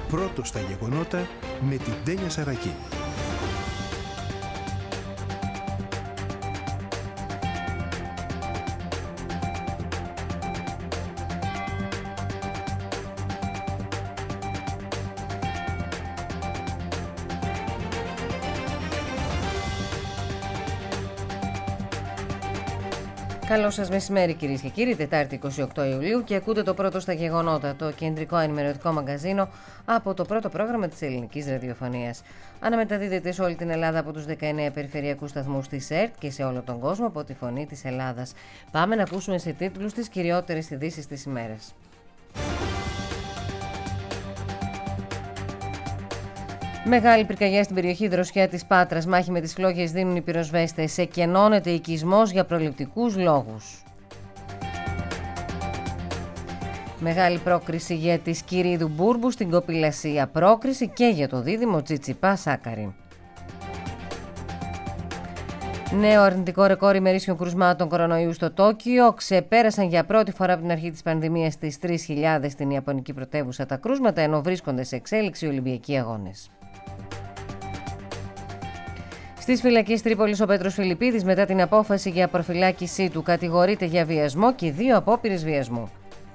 Πρώτος στα γεγονότα με την Τένια Σαρακή. Καλό σας μεσημέρι κυρίες και κύριοι, Τετάρτη 28 Ιουλίου και ακούτε το πρώτο στα γεγονότα, το κεντρικό ενημερωτικό μαγκαζίνο από το πρώτο πρόγραμμα της ελληνικής ραδιοφωνίας. Αναμεταδίδεται σε όλη την Ελλάδα από τους 19 περιφερειακούς σταθμούς της ΕΡΤ και σε όλο τον κόσμο από τη Φωνή της Ελλάδας. Πάμε να ακούσουμε σε τίτλους τις κυριότερες ειδήσεις της ημέρας. Μεγάλη πυρκαγιά στην περιοχή Δροσιά της Πάτρας. Μάχη με τις φλόγες δίνουν οι πυροσβέστες. Εκενώνεται οικισμός για προληπτικούς λόγους. Μεγάλη πρόκριση για τη Σκυρίδου Μπούρμπου στην Κοπηλασία. Πρόκριση και για το δίδυμο Τσιτσιπά Σάκαρη. Νέο αρνητικό ρεκόρ ημερήσιων κρουσμάτων κορονοϊού στο Τόκιο. Ξεπέρασαν για πρώτη φορά από την αρχή της πανδημίας τις 3.000 στην Ιαπωνική πρωτεύουσα τα κρούσματα, ενώ βρίσκονται σε εξέλιξη Ολυμπιακοί αγώνες. Στις φυλακές Τρίπολης ο Πέτρος Φιλιππίδης, μετά την απόφαση για προφυλάκησή του, κατηγορείται για βιασμό και 2 απόπειρες βιασμού.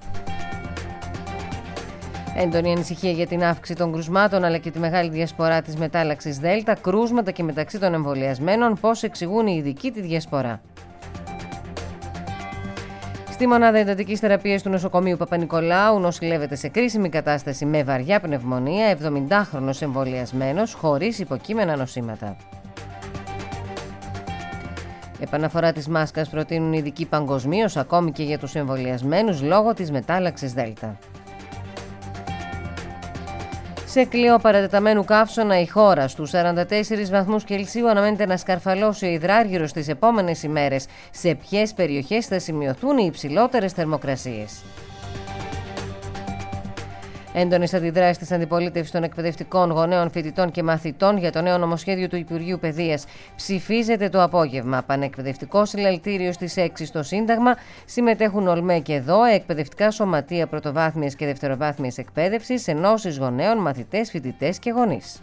Έντονη ανησυχία για την αύξηση των κρουσμάτων αλλά και τη μεγάλη διασπορά της μετάλλαξης Δέλτα, κρούσματα και μεταξύ των εμβολιασμένων, πώς εξηγούν οι ειδικοί τη διασπορά. Στη μονάδα εντατικής θεραπείας του νοσοκομείου Παπα-Νικολάου νοσηλεύεται σε κρίσιμη κατάσταση με βαριά πνευμονία 70χρονος εμβολιασμένος χωρίς υποκείμενα νοσήματα. Επαναφορά της μάσκας προτείνουν οι ειδικοί παγκοσμίως, ακόμη και για τους εμβολιασμένους λόγω της μετάλλαξης Δέλτα. Σε κλειό παρατεταμένου καύσωνα η χώρα στους 44 βαθμούς Κελσίου αναμένεται να σκαρφαλώσει ο υδράργυρος τις επόμενες ημέρες. Σε ποιες περιοχές θα σημειωθούν οι υψηλότερες θερμοκρασίες. Έντονες αντιδράσεις της αντιπολίτευσης των εκπαιδευτικών, γονέων, φοιτητών και μαθητών για το νέο νομοσχέδιο του Υπουργείου Παιδείας ψηφίζεται το απόγευμα. Πανεκπαιδευτικό συλλαλητήριο στις 6 στο Σύνταγμα. Συμμετέχουν ΟΛΜΕ και ΔΟΕ, εκπαιδευτικά σωματεία πρωτοβάθμιας και δευτεροβάθμιας εκπαίδευσης, ενώσεις γονέων, μαθητές, φοιτητές και γονείς.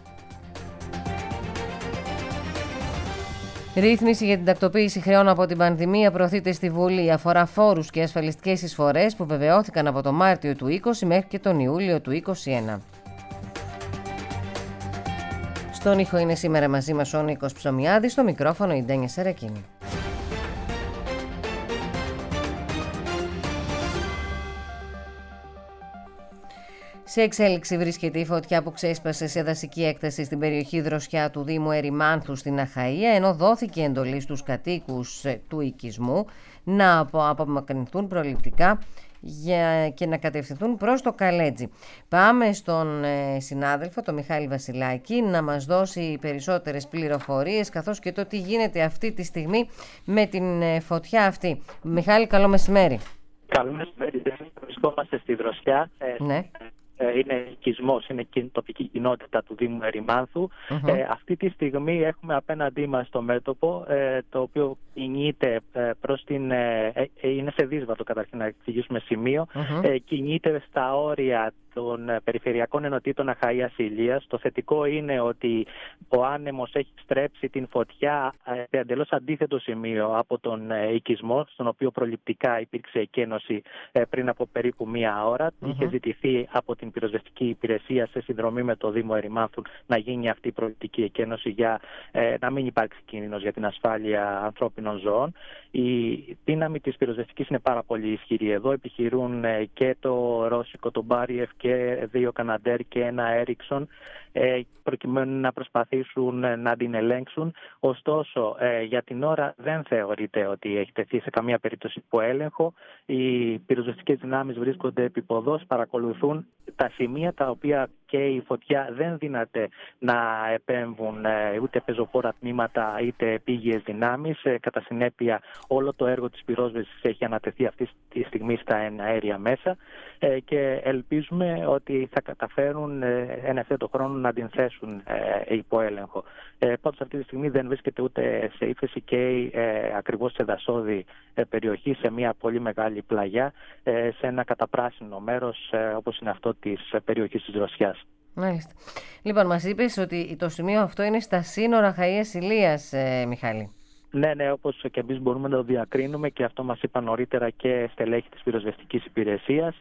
Ρύθμιση για την τακτοποίηση χρεών από την πανδημία προωθείται στη Βουλή. Αφορά φόρους και ασφαλιστικές εισφορές που βεβαιώθηκαν από το Μάρτιο του 20 μέχρι και τον Ιούλιο του 21. Στον ήχο είναι σήμερα μαζί μας ο Νίκος Ψωμιάδης, στο μικρόφωνο η Ντένια Σαρακίνη. Σε εξέλιξη βρίσκεται η φωτιά που ξέσπασε σε δασική έκταση στην περιοχή Δροσιά του Δήμου Ερημάνθου στην Αχαΐα, ενώ δόθηκε εντολή στους κατοίκους του οικισμού να απομακρυνθούν προληπτικά και να κατευθυνθούν προς το Καλέτζι. Πάμε στον συνάδελφο, τον Μιχάλη Βασιλάκη, να μας δώσει περισσότερες πληροφορίες καθώς και το τι γίνεται αυτή τη στιγμή με την φωτιά αυτή. Μιχάλη, καλό μεσημέρι. Καλό μεσημέρι. Βρισκόμαστε στη Δροσιά. Ναι. Είναι οικισμός, είναι τοπική κοινότητα του Δήμου Ερημάνθου. Αυτή τη στιγμή έχουμε απέναντί μας το μέτωπο, το οποίο κινείται προς την... είναι σε δύσβατο, καταρχήν να εξηγήσουμε σημείο. Κινείται στα όρια των περιφερειακών ενωτήτων Αχαΐας Ηλίας. Το θετικό είναι ότι ο άνεμος έχει στρέψει την φωτιά σε εντελώς αντίθετο σημείο από τον οικισμό, στον οποίο προληπτικά υπήρξε εκένωση πριν από περίπου μία ώρα. Είχε ζητηθεί από την πυροσβεστική υπηρεσία σε συνδρομή με το Δήμο Ερημάνθου να γίνει αυτή η προληπτική εκένωση για να μην υπάρξει κίνδυνος για την ασφάλεια ανθρώπινων ζώων. Η δύναμη της πυροσβεστικής είναι πάρα πολύ ισχυρή εδώ. Επιχειρούν και το Ρώσικο, το Μπάριεφ και 2 Καναντέρ και 1 Έριξον προκειμένου να προσπαθήσουν να την ελέγξουν. Ωστόσο, για την ώρα δεν θεωρείται ότι έχει τεθεί σε καμία περίπτωση υπό έλεγχο. Οι πυροσβεστικές δυνάμεις βρίσκονται επίποδος, παρακολουθούν τα σημεία τα οποία και η φωτιά δεν δύναται να επέμβουν ούτε πεζοφόρα τμήματα είτε επίγειες δυνάμεις. Κατά συνέπεια, όλο το έργο της πυρόσβεσης έχει ανατεθεί αυτή τη στιγμή στα εναέρια μέσα και ελπίζουμε ότι θα καταφέρουν εν ευθέτω χρόνο να την θέσουν υπό έλεγχο. Πάντως αυτή τη στιγμή δεν βρίσκεται ούτε σε ύφεση και ακριβώς σε δασόδη περιοχή, σε μια πολύ μεγάλη πλαγιά, σε ένα καταπράσινο μέρος όπως είναι αυτό της περιοχής της Δροσιάς. Μάλιστα. Λοιπόν, μας είπες ότι το σημείο αυτό είναι στα σύνορα Χαΐας-Ηλίας, Μιχάλη. Ναι, όπως και εμείς μπορούμε να το διακρίνουμε, και αυτό μας είπαν νωρίτερα και στελέχη της πυροσβεστικής υπηρεσίας.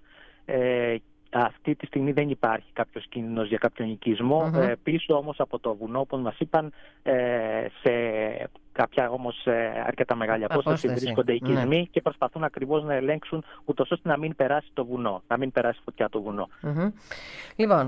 Αυτή τη στιγμή δεν υπάρχει κάποιος κίνδυνος για κάποιον οικισμό. Πίσω όμως από το βουνό, όπως μας είπαν, σε κάποια όμως αρκετά μεγάλη απόσταση βρίσκονται οικισμοί και προσπαθούν ακριβώς να ελέγξουν ούτως ώστε να μην περάσει το βουνό, να μην περάσει φωτιά το βουνό. Λοιπόν,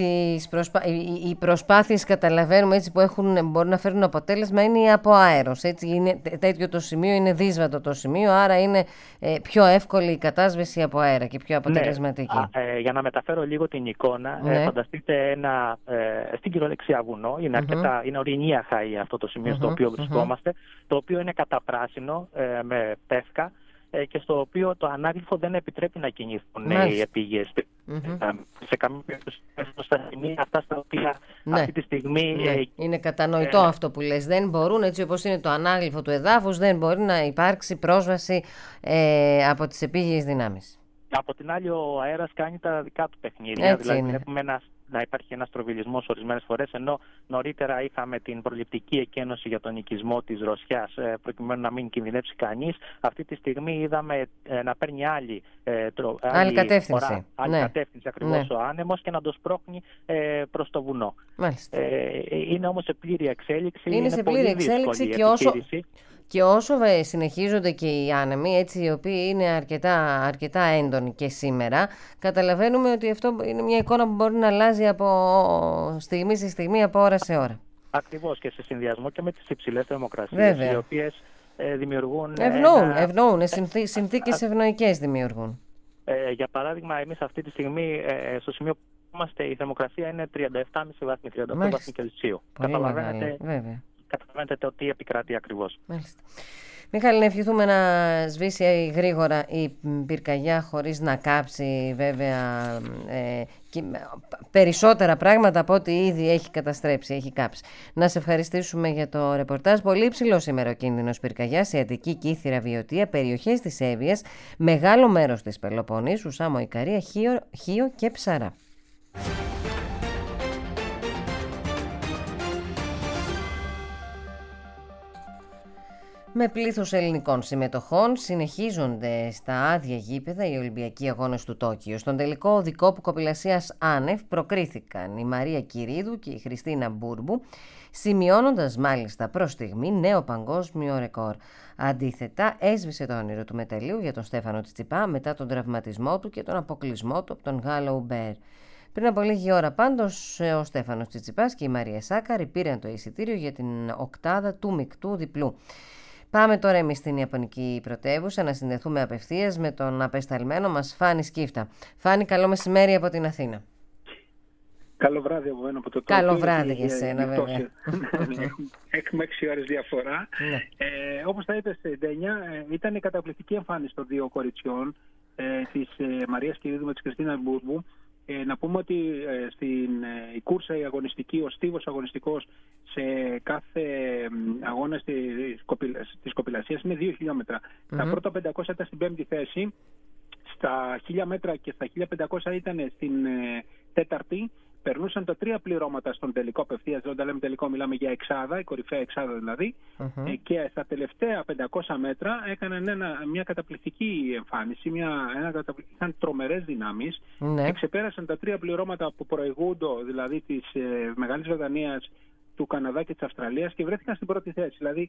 οι προσπάθειες, καταλαβαίνουμε, έτσι, που μπορούν να φέρουν αποτέλεσμα είναι η αποαέρος. Έτσι, είναι τέτοιο το σημείο, είναι δύσβατο το σημείο, άρα είναι πιο εύκολη η κατάσβεση από αέρα και πιο αποτελεσματική. Ναι. Για να μεταφέρω λίγο την εικόνα, φανταστείτε ένα στην κυριολεξία βουνό, είναι ορεινή Αχαΐα αυτό το σημείο στο οποίο βρισκόμαστε, το οποίο είναι καταπράσινο με πεύκα και στο οποίο το ανάγλυφο δεν επιτρέπει να κινηθούν οι επίγειες. Σε καμία περίπτωση στα σημεία αυτά στα οποία αυτή τη στιγμή... Είναι κατανοητό αυτό που λες. Δεν μπορούν, έτσι όπως είναι το ανάγλυφο του εδάφους, δεν μπορεί να υπάρξει πρόσβαση από τις επίγειες δυνάμεις. Από την άλλη, ο αέρας κάνει τα δικά του παιχνίδια. Δηλαδή, βλέπουμε να υπάρχει ένας τροβιλισμός ορισμένες φορές, ενώ νωρίτερα είχαμε την προληπτική εκένωση για τον οικισμό της δροσιάς, προκειμένου να μην κινδυνεύσει κανείς. Αυτή τη στιγμή είδαμε να παίρνει άλλη κατεύθυνση. Κατεύθυνση ακριβώς ο άνεμος και να το σπρώχνει προς το βουνό. Είναι όμως σε πλήρη εξέλιξη. Είναι σε πλήρη εξέλιξη και όσο συνεχίζονται και οι άνεμοι, έτσι, οι οποίοι είναι αρκετά έντονοι και σήμερα, καταλαβαίνουμε ότι αυτό είναι μια εικόνα που μπορεί να αλλάζει από στιγμή σε στιγμή, από ώρα σε ώρα. Ακριβώς, και σε συνδυασμό και με τις υψηλές θερμοκρασίες, οι οποίες δημιουργούν... Ευνοούν, συνθήκες ευνοϊκές δημιουργούν. Για παράδειγμα, εμείς αυτή τη στιγμή στο σημείο που είμαστε, η θερμοκρασία είναι 37,5 βαθμοί, 38 βαθμοί Κελσίου. Καταλαβαίνετε ότι επικρατεί ακριβώς. Μάλιστα. Μιχάλη, να ευχηθούμε να σβήσει γρήγορα η πυρκαγιά χωρίς να κάψει βέβαια περισσότερα πράγματα από ό,τι ήδη έχει καταστρέψει, έχει κάψει. Να σε ευχαριστήσουμε για το ρεπορτάζ. Πολύ υψηλό σήμερα ο κίνδυνος πυρκαγιάς σε Αττική, Κύθυρα, Βιωτία, περιοχές της Εύβοιας, μεγάλο μέρος της Πελοποννήσου, Σάμο, Ικαρία, Χίο και Ψαρά. Με πλήθος ελληνικών συμμετοχών συνεχίζονται στα άδεια γήπεδα οι Ολυμπιακοί Αγώνες του Τόκιο. Στον τελικό οδικό κοπηλασίας άνευ προκρίθηκαν η Μαρία Κυρίδου και η Χριστίνα Μπούρμπου, σημειώνοντας μάλιστα προς στιγμή νέο παγκόσμιο ρεκόρ. Αντίθετα, έσβησε το όνειρο του μεταλλίου για τον Στέφανο Τσιτσιπά μετά τον τραυματισμό του και τον αποκλεισμό του από τον Γάλλο Ουμπέρ. Πριν από λίγη ώρα πάντως ο Στέφανος Τσιτσιπάς και η Μαρία Σάκαρη πήραν το εισιτήριο για την οκτάδα του μεικτού διπλού. Πάμε τώρα εμείς στην Ιαπωνική πρωτεύουσα να συνδεθούμε απευθείας με τον απεσταλμένο μας Φάνη Σκύφτα. Φάνη, καλό μεσημέρι από την Αθήνα. Καλό βράδυ από μένα από το Τόκιο. Καλό βράδυ για σένα, βέβαια. Έχουμε 6 ώρες διαφορά. Όπως τα είπες, Ντένια, ήταν η καταπληκτική εμφάνιση των δύο κοριτσιών, της Μαρίας Κυρίδου με της Χριστίνα Μπούρμπου. Να πούμε ότι η κούρσα η αγωνιστική, ο στίβος αγωνιστικός σε κάθε αγώνα της κοπηλασίας είναι 2 χιλιόμετρα. Τα πρώτα 500 ήταν στην 5η θέση, στα 1000 μέτρα και στα 1500 ήταν στην 4η. Περνούσαν τα 3 πληρώματα στον τελικό απευθείας. Όταν λέμε τελικό, μιλάμε για εξάδα, η κορυφαία εξάδα δηλαδή. Και στα τελευταία 500 μέτρα έκαναν μια καταπληκτική εμφάνιση. Είχαν τρομερές δυνάμεις. Και ξεπέρασαν τα 3 πληρώματα που προηγούνται, δηλαδή της Μεγάλης Βρετανίας, του Καναδά και της Αυστραλίας, και βρέθηκαν στην πρώτη θέση. Δηλαδή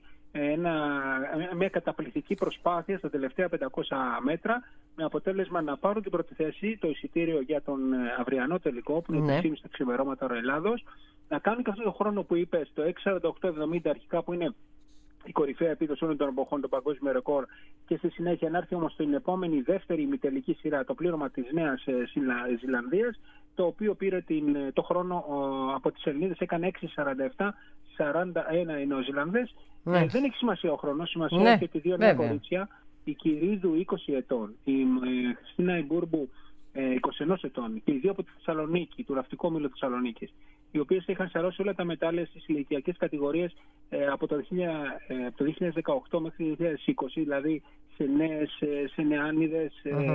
μια καταπληκτική προσπάθεια στα τελευταία 500 μέτρα, με αποτέλεσμα να πάρουν την πρώτη θέση, το εισιτήριο για τον αυριανό τελικό, που είναι 3,5 τα ξημερώματα ώρα Ελλάδος, να κάνουν και αυτό το χρόνο που είπες, το 6:48-70 αρχικά, που είναι η κορυφαία επίδοση όλων των εποχών, το παγκόσμιο ρεκόρ, και στη συνέχεια να έρθει όμως στην επόμενη δεύτερη ημιτελική σειρά το πλήρωμα της Νέας Ζηλανδίας, το οποίο πήρε το χρόνο από τις Ελληνίδες, έκανε 6:47-41 οι Νεοζηλανδές. Δεν έχει σημασία ο χρόνος, σημασία έχει ότι δύο νέα κορίτσια, η Κυρίδου 20 ετών, η Χριστίνα Μπούρμπου 21 ετών, και οι δύο από τη Θεσσαλονίκη, του Ραφτικού Όμιλου Θεσσαλονίκης, οι οποίες είχαν σαρώσει όλα τα μετάλλια στις ηλικιακές κατηγορίες από το 2018 μέχρι το 2020, δηλαδή σε νεάνιδες,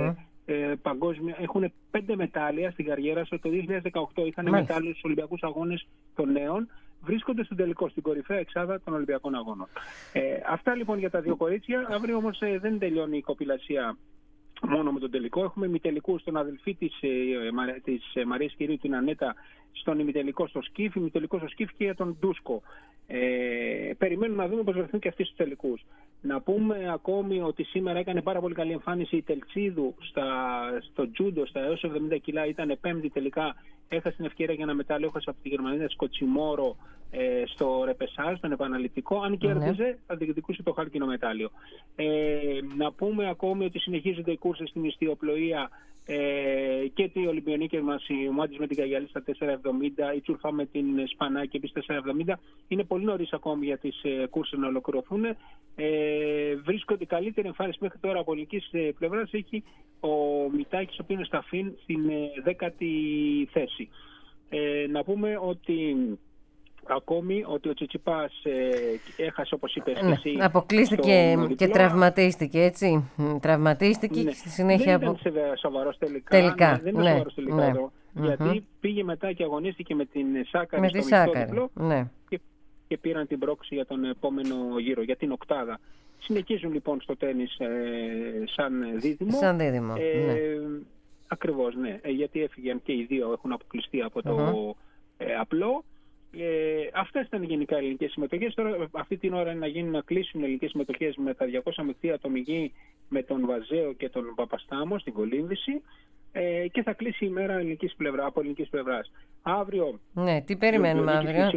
παγκόσμια. Έχουν 5 μετάλλια στην καριέρα σου. Το 2018 είχαν μετάλλιο στους Ολυμπιακούς Αγώνες των νέων. Βρίσκονται στον τελικό, στην κορυφαία εξάδα των Ολυμπιακών Αγώνων. Αυτά λοιπόν για τα δύο κορίτσια. Αύριο όμως δεν τελειώνει η κοπηλασία μόνο με τον τελικό. Έχουμε ημιτελικού στον αδελφή της Μαρίας Κυρίου, την Ανέτα, στον ημιτελικό στο σκιφ, ημιτελικό στο σκιφ και για τον Ντούσκο. Περιμένουμε να δούμε πώς βρεθούν και αυτοί στους τελικούς. Να πούμε ακόμη ότι σήμερα έκανε πάρα πολύ καλή εμφάνιση η Τελτσίδου στο τζούντο, στα έως 70 κιλά, ήταν 5η τελικά. Έχασε την ευκαιρία για ένα μετάλλιο, έχασε από τη Γερμανίδα Σκοτσιμόρο στο ρεπεσάζ, τον επαναληπτικό. Αν κέρδιζε, θα διεκδικούσε το χάλκινο μετάλλιο. Να πούμε ακόμη ότι συνεχίζονται οι κούρσες στην ιστιοπλοεία και τη Ολυμπιονίκη μας, η Μουάντης με την Καγιάλη στα 4,70, η Τσουρφά με την Σπανάκη επίσης 4,70. Είναι πολύ νωρίς ακόμη για τις κούρσες να ολοκληρωθούν. Βρίσκονται καλύτερη εμφάνιση μέχρι τώρα από ελληνικής πλευράς. Έχει ο Μητάκης, ο οποίος είναι στα ΦΙΝ στην 10η θέση. Να πούμε ότι ακόμη ότι ο Τσιτσιπάς έχασε, όπως είπες εσύ, αποκλείστηκε και τραυματίστηκε, έτσι. Τραυματίστηκε στη συνέχεια. Δεν ήταν σοβαρός τελικά. Δεν είναι σοβαρός τελικά εδώ. Γιατί πήγε μετά και αγωνίστηκε με την Σάκαρη στο μισθό διπλό και πήραν την πρόκριση για τον επόμενο γύρο, για την οκτάδα. Συνεχίζουν λοιπόν στο τένις σαν δίδυμο. Σαν δίδυμο, Ακριβώς, ναι. Γιατί έφυγαν και οι δύο, έχουν αποκλειστεί από το απλό. Αυτές ήταν γενικά οι ελληνικές συμμετοχές. Τώρα αυτή την ώρα είναι να κλείσουν οι ελληνικές συμμετοχές με τα 200 μειχτή ατομική με τον Βαζέο και τον Παπαστάμο στην κολύμβηση και θα κλείσει η μέρα από ελληνικής πλευράς. Αύριο. Ναι, τι περιμένουμε αύριο.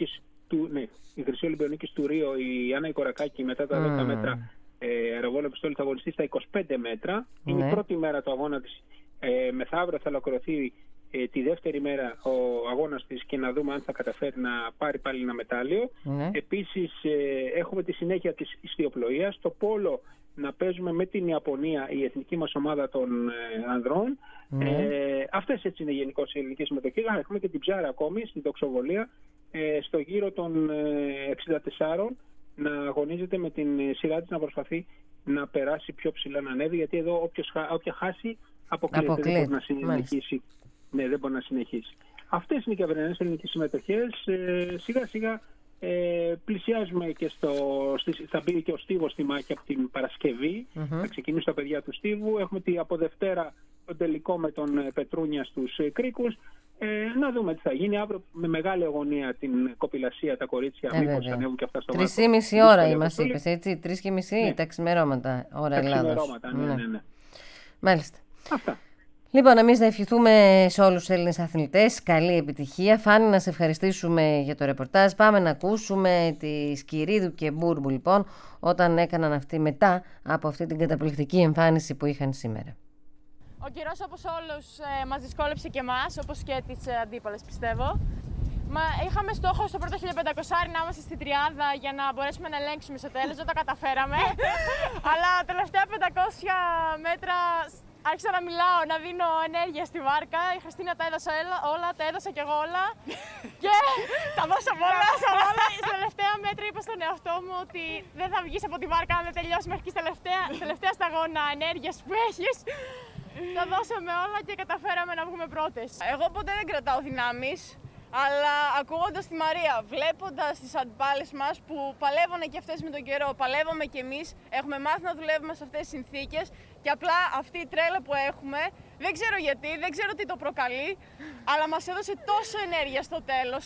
Η Χρυσή Ολυμπιονίκης του Ρίο, η Άννα Κορακάκη, μετά τα 10 μέτρα αεροβόλο πιστόλι, θα αγωνιστεί στα 25 μέτρα. Είναι η πρώτη μέρα του αγώνα της. Μεθαύριο θα ολοκληρωθεί τη δεύτερη μέρα ο αγώνας της και να δούμε αν θα καταφέρει να πάρει πάλι ένα μετάλλιο. Επίσης έχουμε τη συνέχεια της ιστιοπλοείας. Το πόλο να παίζουμε με την Ιαπωνία, η εθνική μας ομάδα των ανδρών. Αυτές έτσι είναι γενικώς οι ελληνικές συμμετοχές. Έχουμε και την Ψάρα ακόμη στην τοξοβολία στο γύρο των 64 να αγωνίζεται με την σειρά της, να προσπαθεί να περάσει πιο ψηλά, να ανέβει, γιατί εδώ όποια χάσει αποκλείεται. Δεν μπορεί να συνεχίσει. Ναι, δεν μπορεί να συνεχίσει. Αυτές είναι και αυριανές ελληνικές συμμετοχές. Σιγά σιγά πλησιάζουμε και θα μπει και ο Στίβος στη μάχη από την Παρασκευή. Θα ξεκινήσουν τα παιδιά του Στίβου. Έχουμε από Δευτέρα τον τελικό με τον Πετρούνια στους Κρίκους. Να δούμε τι θα γίνει αύριο με μεγάλη αγωνία την κοπηλασία, τα κορίτσια. Μήπως ανέβουν και αυτά στο βάθος. 3,5 ώρα μας είπες, έτσι. 3,5 τα ξημερώματα ώρα Ελλάδος. Τα ξημερώματα, ναι. Μάλιστα. Αυτά. Λοιπόν, εμείς να ευχηθούμε σε όλους τους Έλληνες αθλητές καλή επιτυχία. Φάνη, να σε ευχαριστήσουμε για το ρεπορτάζ. Πάμε να ακούσουμε τη Σκυρίδου και Μπούρμπου, λοιπόν, όταν έκαναν μετά από αυτή την καταπληκτική εμφάνιση που είχαν σήμερα. Ο καιρός, όπως όλους, μας δυσκόλεψε και εμάς, όπως και τις αντίπαλες, πιστεύω. Είχαμε στόχο στο πρώτο 1500 να είμαστε στη τριάδα για να μπορέσουμε να ελέγξουμε στο τέλος. Δεν το καταφέραμε. Αλλά τα τελευταία 500 μέτρα άρχισα να μιλάω, να δίνω ενέργεια στη βάρκα. Η Χριστίνα τα έδωσε όλα, τα έδωσα κι εγώ όλα. Και τα δώσαμε όλα. Στα τελευταία μέτρα είπα στον εαυτό μου ότι δεν θα βγεις από τη βάρκα αν δεν τελειώσει μέχρι και τελευταία σταγόνα ενέργειας που έχεις. Τα δώσαμε όλα και καταφέραμε να βγούμε πρώτες. Εγώ ποτέ δεν κρατάω δυνάμεις, αλλά ακούγοντας τη Μαρία, βλέποντας τις αντιπάλες μας που παλεύουν και αυτές με τον καιρό, παλεύουμε κι εμείς, έχουμε μάθει να δουλεύουμε σε αυτές τις συνθήκες και απλά αυτή η τρέλα που έχουμε, δεν ξέρω γιατί, δεν ξέρω τι το προκαλεί, αλλά μας έδωσε τόσο ενέργεια στο τέλος.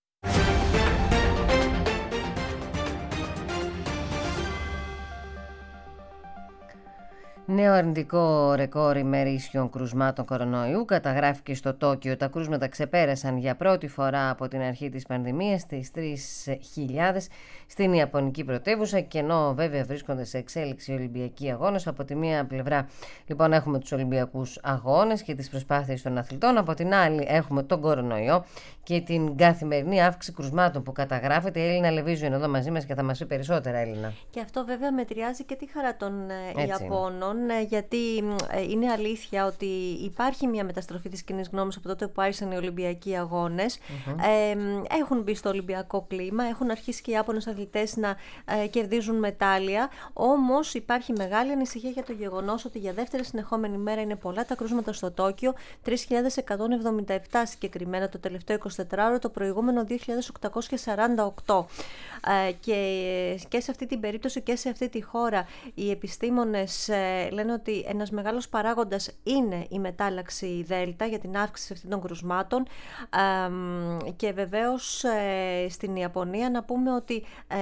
Νέο αρνητικό ρεκόρ ημερήσιων κρουσμάτων κορονοϊού καταγράφηκε στο Τόκιο. Τα κρούσματα ξεπέρασαν για πρώτη φορά από την αρχή της πανδημίας τις 3.000 στην Ιαπωνική πρωτεύουσα, και ενώ βέβαια βρίσκονται σε εξέλιξη οι Ολυμπιακοί αγώνες. Από τη μία πλευρά λοιπόν έχουμε τους Ολυμπιακούς αγώνες και τις προσπάθειες των αθλητών, από την άλλη έχουμε τον κορονοϊό και την καθημερινή αύξηση κρουσμάτων που καταγράφεται. Η Έλληνα Λεβίζου είναι εδώ μαζί μας και θα μας πει περισσότερα, Έλληνα. Και αυτό βέβαια μετριάζει και τη χαρά των Ιαπώνων, γιατί είναι αλήθεια ότι υπάρχει μια μεταστροφή της κοινής γνώμης από τότε που άρχισαν οι Ολυμπιακοί Αγώνες. Έχουν μπει στο Ολυμπιακό κλίμα, έχουν αρχίσει και οι Ιάπωνες αθλητές να κερδίζουν μετάλλια. Όμως υπάρχει μεγάλη ανησυχία για το γεγονός ότι για δεύτερη συνεχόμενη μέρα είναι πολλά τα κρούσματα στο Τόκιο, 3.177 συγκεκριμένα το τελευταίο 24ωρο, το προηγούμενο 2.848. Και σε αυτή την περίπτωση και σε αυτή τη χώρα οι επιστήμονες λένε ότι ένας μεγάλος παράγοντας είναι η μετάλλαξη Δέλτα για την αύξηση αυτών των κρουσμάτων. Και βεβαίως στην Ιαπωνία να πούμε ότι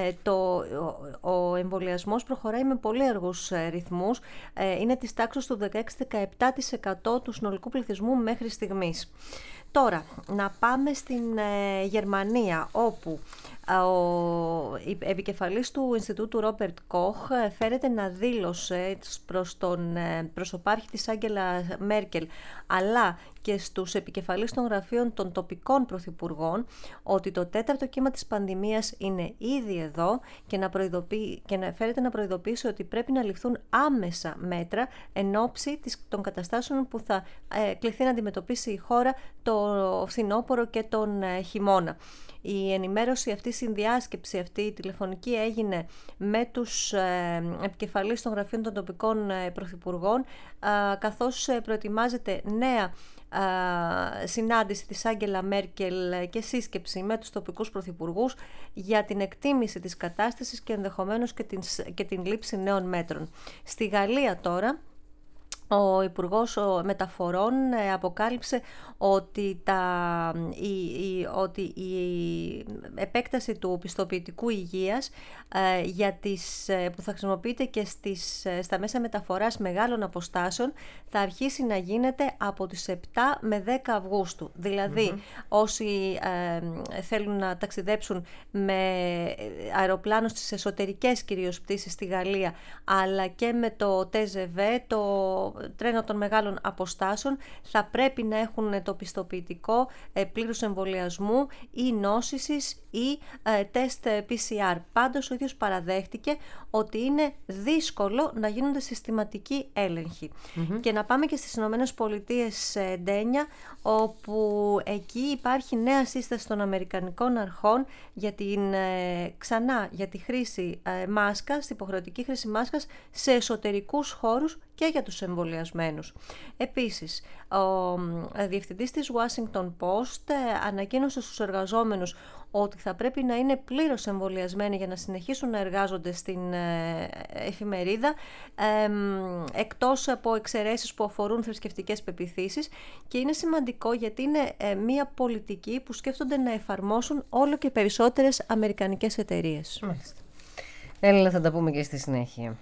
ο εμβολιασμός προχωράει με πολύ αργούς ρυθμούς. Είναι της τάξης του 16-17% του συνολικού πληθυσμού μέχρι στιγμής. Τώρα, να πάμε στην Γερμανία, όπου ο επικεφαλής του Ινστιτούτου Ρόμπερτ Κοχ φέρεται να δήλωσε προς τον προσωπάρχη της Άγγελα Μέρκελ, αλλά και στους επικεφαλείς των γραφείων των τοπικών πρωθυπουργών, ότι το τέταρτο κύμα της πανδημίας είναι ήδη εδώ και να φέρεται να προειδοποιήσει ότι πρέπει να ληφθούν άμεσα μέτρα εν ώψη των καταστάσεων που θα κληθεί να αντιμετωπίσει η χώρα το φθινόπωρο και τον χειμώνα. Η ενημέρωση αυτή, η συνδιάσκεψη αυτή, η τηλεφωνική, έγινε με τους επικεφαλείς των γραφείων των τοπικών πρωθυπουργών, καθώς προετοιμάζεται νέα συνάντηση της Άγγελα Μέρκελ και σύσκεψη με τους τοπικούς πρωθυπουργούς για την εκτίμηση της κατάστασης και ενδεχομένως και την λήψη νέων μέτρων. Στη Γαλλία τώρα, ο Υπουργός Μεταφορών αποκάλυψε ότι η επέκταση του πιστοποιητικού υγείας που θα χρησιμοποιείται και στα μέσα μεταφοράς μεγάλων αποστάσεων θα αρχίσει να γίνεται από τις 7 με 10 Αυγούστου. Δηλαδή, όσοι θέλουν να ταξιδέψουν με αεροπλάνο στις εσωτερικές κυρίως πτήσεις στη Γαλλία, αλλά και με το TGV, το τρένο των μεγάλων αποστάσεων, θα πρέπει να έχουν το πιστοποιητικό πλήρους εμβολιασμού ή νόσησης ή τεστ PCR. Πάντως ο ίδιος παραδέχτηκε ότι είναι δύσκολο να γίνονται συστηματικοί έλεγχοι. Και να πάμε και στις Ηνωμένες Πολιτείες, Ντένια, όπου εκεί υπάρχει νέα σύσταση των Αμερικανικών αρχών για τη χρήση μάσκας, την υποχρεωτική χρήση μάσκας σε εσωτερικούς χώρους και για τους εμβολιασμένους. Επίσης, ο διευθυντής της Washington Post ανακοίνωσε στους εργαζόμενους ότι θα πρέπει να είναι πλήρως εμβολιασμένοι για να συνεχίσουν να εργάζονται στην εφημερίδα, εκτός από εξαιρέσεις που αφορούν θρησκευτικές πεποιθήσεις, και είναι σημαντικό γιατί είναι μια πολιτική που σκέφτονται να εφαρμόσουν όλο και περισσότερες αμερικανικές εταιρείες. Μάλιστα. Έλληνα, θα τα πούμε και στη συνέχεια.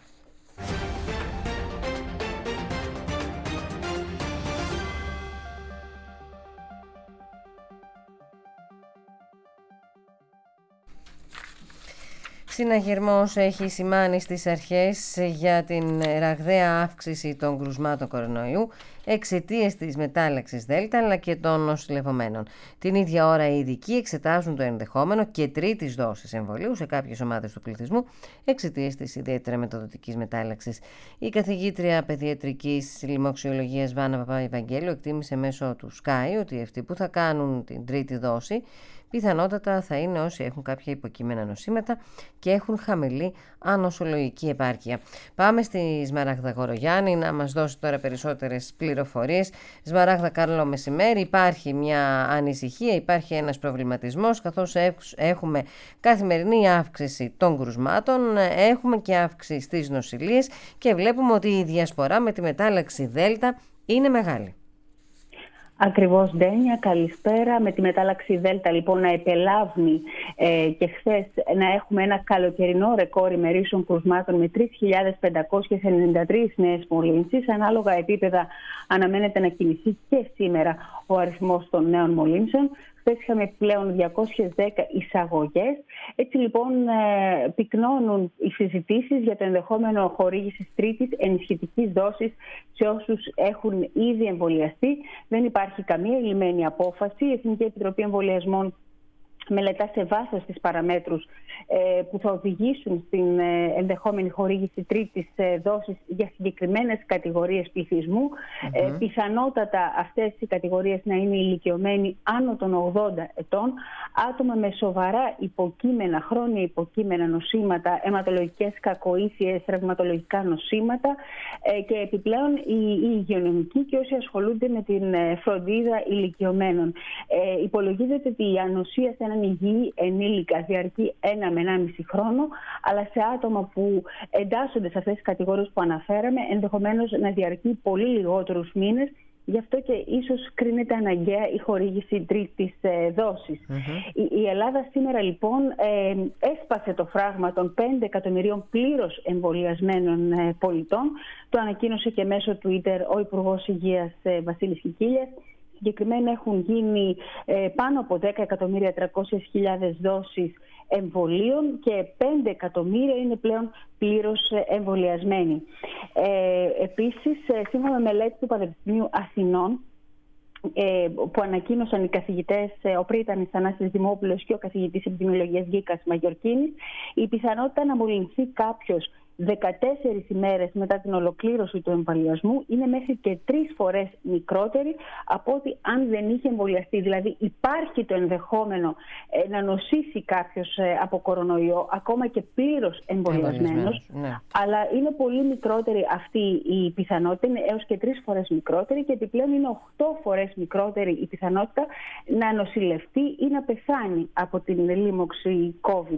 Συναγερμός έχει σημάνει στις αρχές για την ραγδαία αύξηση των κρουσμάτων κορονοϊού εξαιτίας της μετάλλαξης Δέλτα αλλά και των νοσηλευομένων. Την ίδια ώρα οι ειδικοί εξετάζουν το ενδεχόμενο και τρίτης δόσης εμβολίου σε κάποιες ομάδες του πληθυσμού εξαιτίας της ιδιαίτερα μεταδοτικής μετάλλαξης. Η καθηγήτρια παιδιατρικής λοιμοξιολογίας Βάνα Παπα-Ευαγγέλου εκτίμησε μέσω του Sky ότι αυτοί που θα κάνουν την τρίτη δόση πιθανότατα θα είναι όσοι έχουν κάποια υποκείμενα νοσήματα και έχουν χαμηλή ανοσολογική επάρκεια. Πάμε στη Σμαράγδα Γορογιάννη να μας δώσει τώρα περισσότερες πληροφορίες. Σμαράγδα, καλό μεσημέρι. Υπάρχει μια ανησυχία, υπάρχει ένας προβληματισμός, καθώς έχουμε καθημερινή αύξηση των κρουσμάτων, έχουμε και αύξηση στις νοσηλίες και βλέπουμε ότι η διασπορά με τη μετάλλαξη Δέλτα είναι μεγάλη. Ακριβώς, Ντένια, καλησπέρα. Με τη μετάλλαξη Δέλτα λοιπόν να επελάβνει και χθες να έχουμε ένα καλοκαιρινό ρεκόρ ημερήσεων κρουσμάτων με 3.593 νέες μολύνσεις. Ανάλογα επίπεδα αναμένεται να κινηθεί και σήμερα ο αριθμός των νέων μολύνσεων. Χθες είχαμε επιπλέον 210 εισαγωγές. Έτσι λοιπόν πυκνώνουν οι συζητήσεις για το ενδεχόμενο χορήγησης τρίτης ενισχυτικής δόσης σε όσους έχουν ήδη εμβολιαστεί. Δεν υπάρχει καμία λυμμένη απόφαση. Η Εθνική Επιτροπή Εμβολιασμών μελετά σε βάθος τις παραμέτρους που θα οδηγήσουν στην ενδεχόμενη χορήγηση τρίτης δόσης για συγκεκριμένες κατηγορίες πληθυσμού. Πιθανότατα αυτές οι κατηγορίες να είναι ηλικιωμένοι άνω των 80 ετών, άτομα με σοβαρά υποκείμενα, χρόνια υποκείμενα νοσήματα, αιματολογικές κακοήθειες, τραυματολογικά νοσήματα και επιπλέον οι υγειονομικοί και όσοι ασχολούνται με την φροντίδα ηλικιωμένων. Υπολογίζεται ότι η ανοσία σε έναν υγιή ενήλικα διαρκεί 1 με 1,5 χρόνο, αλλά σε άτομα που εντάσσονται σε αυτές τις κατηγορίες που αναφέραμε, ενδεχομένως να διαρκεί πολύ λιγότερους μήνες. Γι' αυτό και ίσως κρίνεται αναγκαία η χορήγηση τρίτης δόσης. Η Ελλάδα σήμερα λοιπόν έσπασε το φράγμα των 5 εκατομμυρίων πλήρως εμβολιασμένων πολιτών. Το ανακοίνωσε και μέσω Twitter ο Υπουργός Υγείας Βασίλης Κικίλιας. Συγκεκριμένα έχουν γίνει πάνω από 10.300.000 δόσεις εμβολίων και 5 εκατομμύρια είναι πλέον πλήρως εμβολιασμένοι. Επίσης, σύμφωνα με μελέτη του Πανεπιστημίου Αθηνών, που ανακοίνωσαν οι καθηγητές, ο πρίτανης Θανάσης Δημόπουλος και ο καθηγητής επιδημιολογίας Γκίκας Μαγιορκίνης, η πιθανότητα να μολυνθεί κάποιος 14 ημέρες μετά την ολοκλήρωση του εμβολιασμού είναι μέχρι και 3 φορές μικρότερη από ότι αν δεν είχε εμβολιαστεί. Δηλαδή υπάρχει το ενδεχόμενο να νοσήσει κάποιος από κορονοϊό, ακόμα και πλήρως εμβολιασμένος, αλλά είναι πολύ μικρότερη αυτή η πιθανότητα, είναι έως και 3 φορές μικρότερη και επιπλέον είναι 8 φορές μικρότερη η πιθανότητα να νοσηλευτεί ή να πεθάνει από την λίμωξη COVID.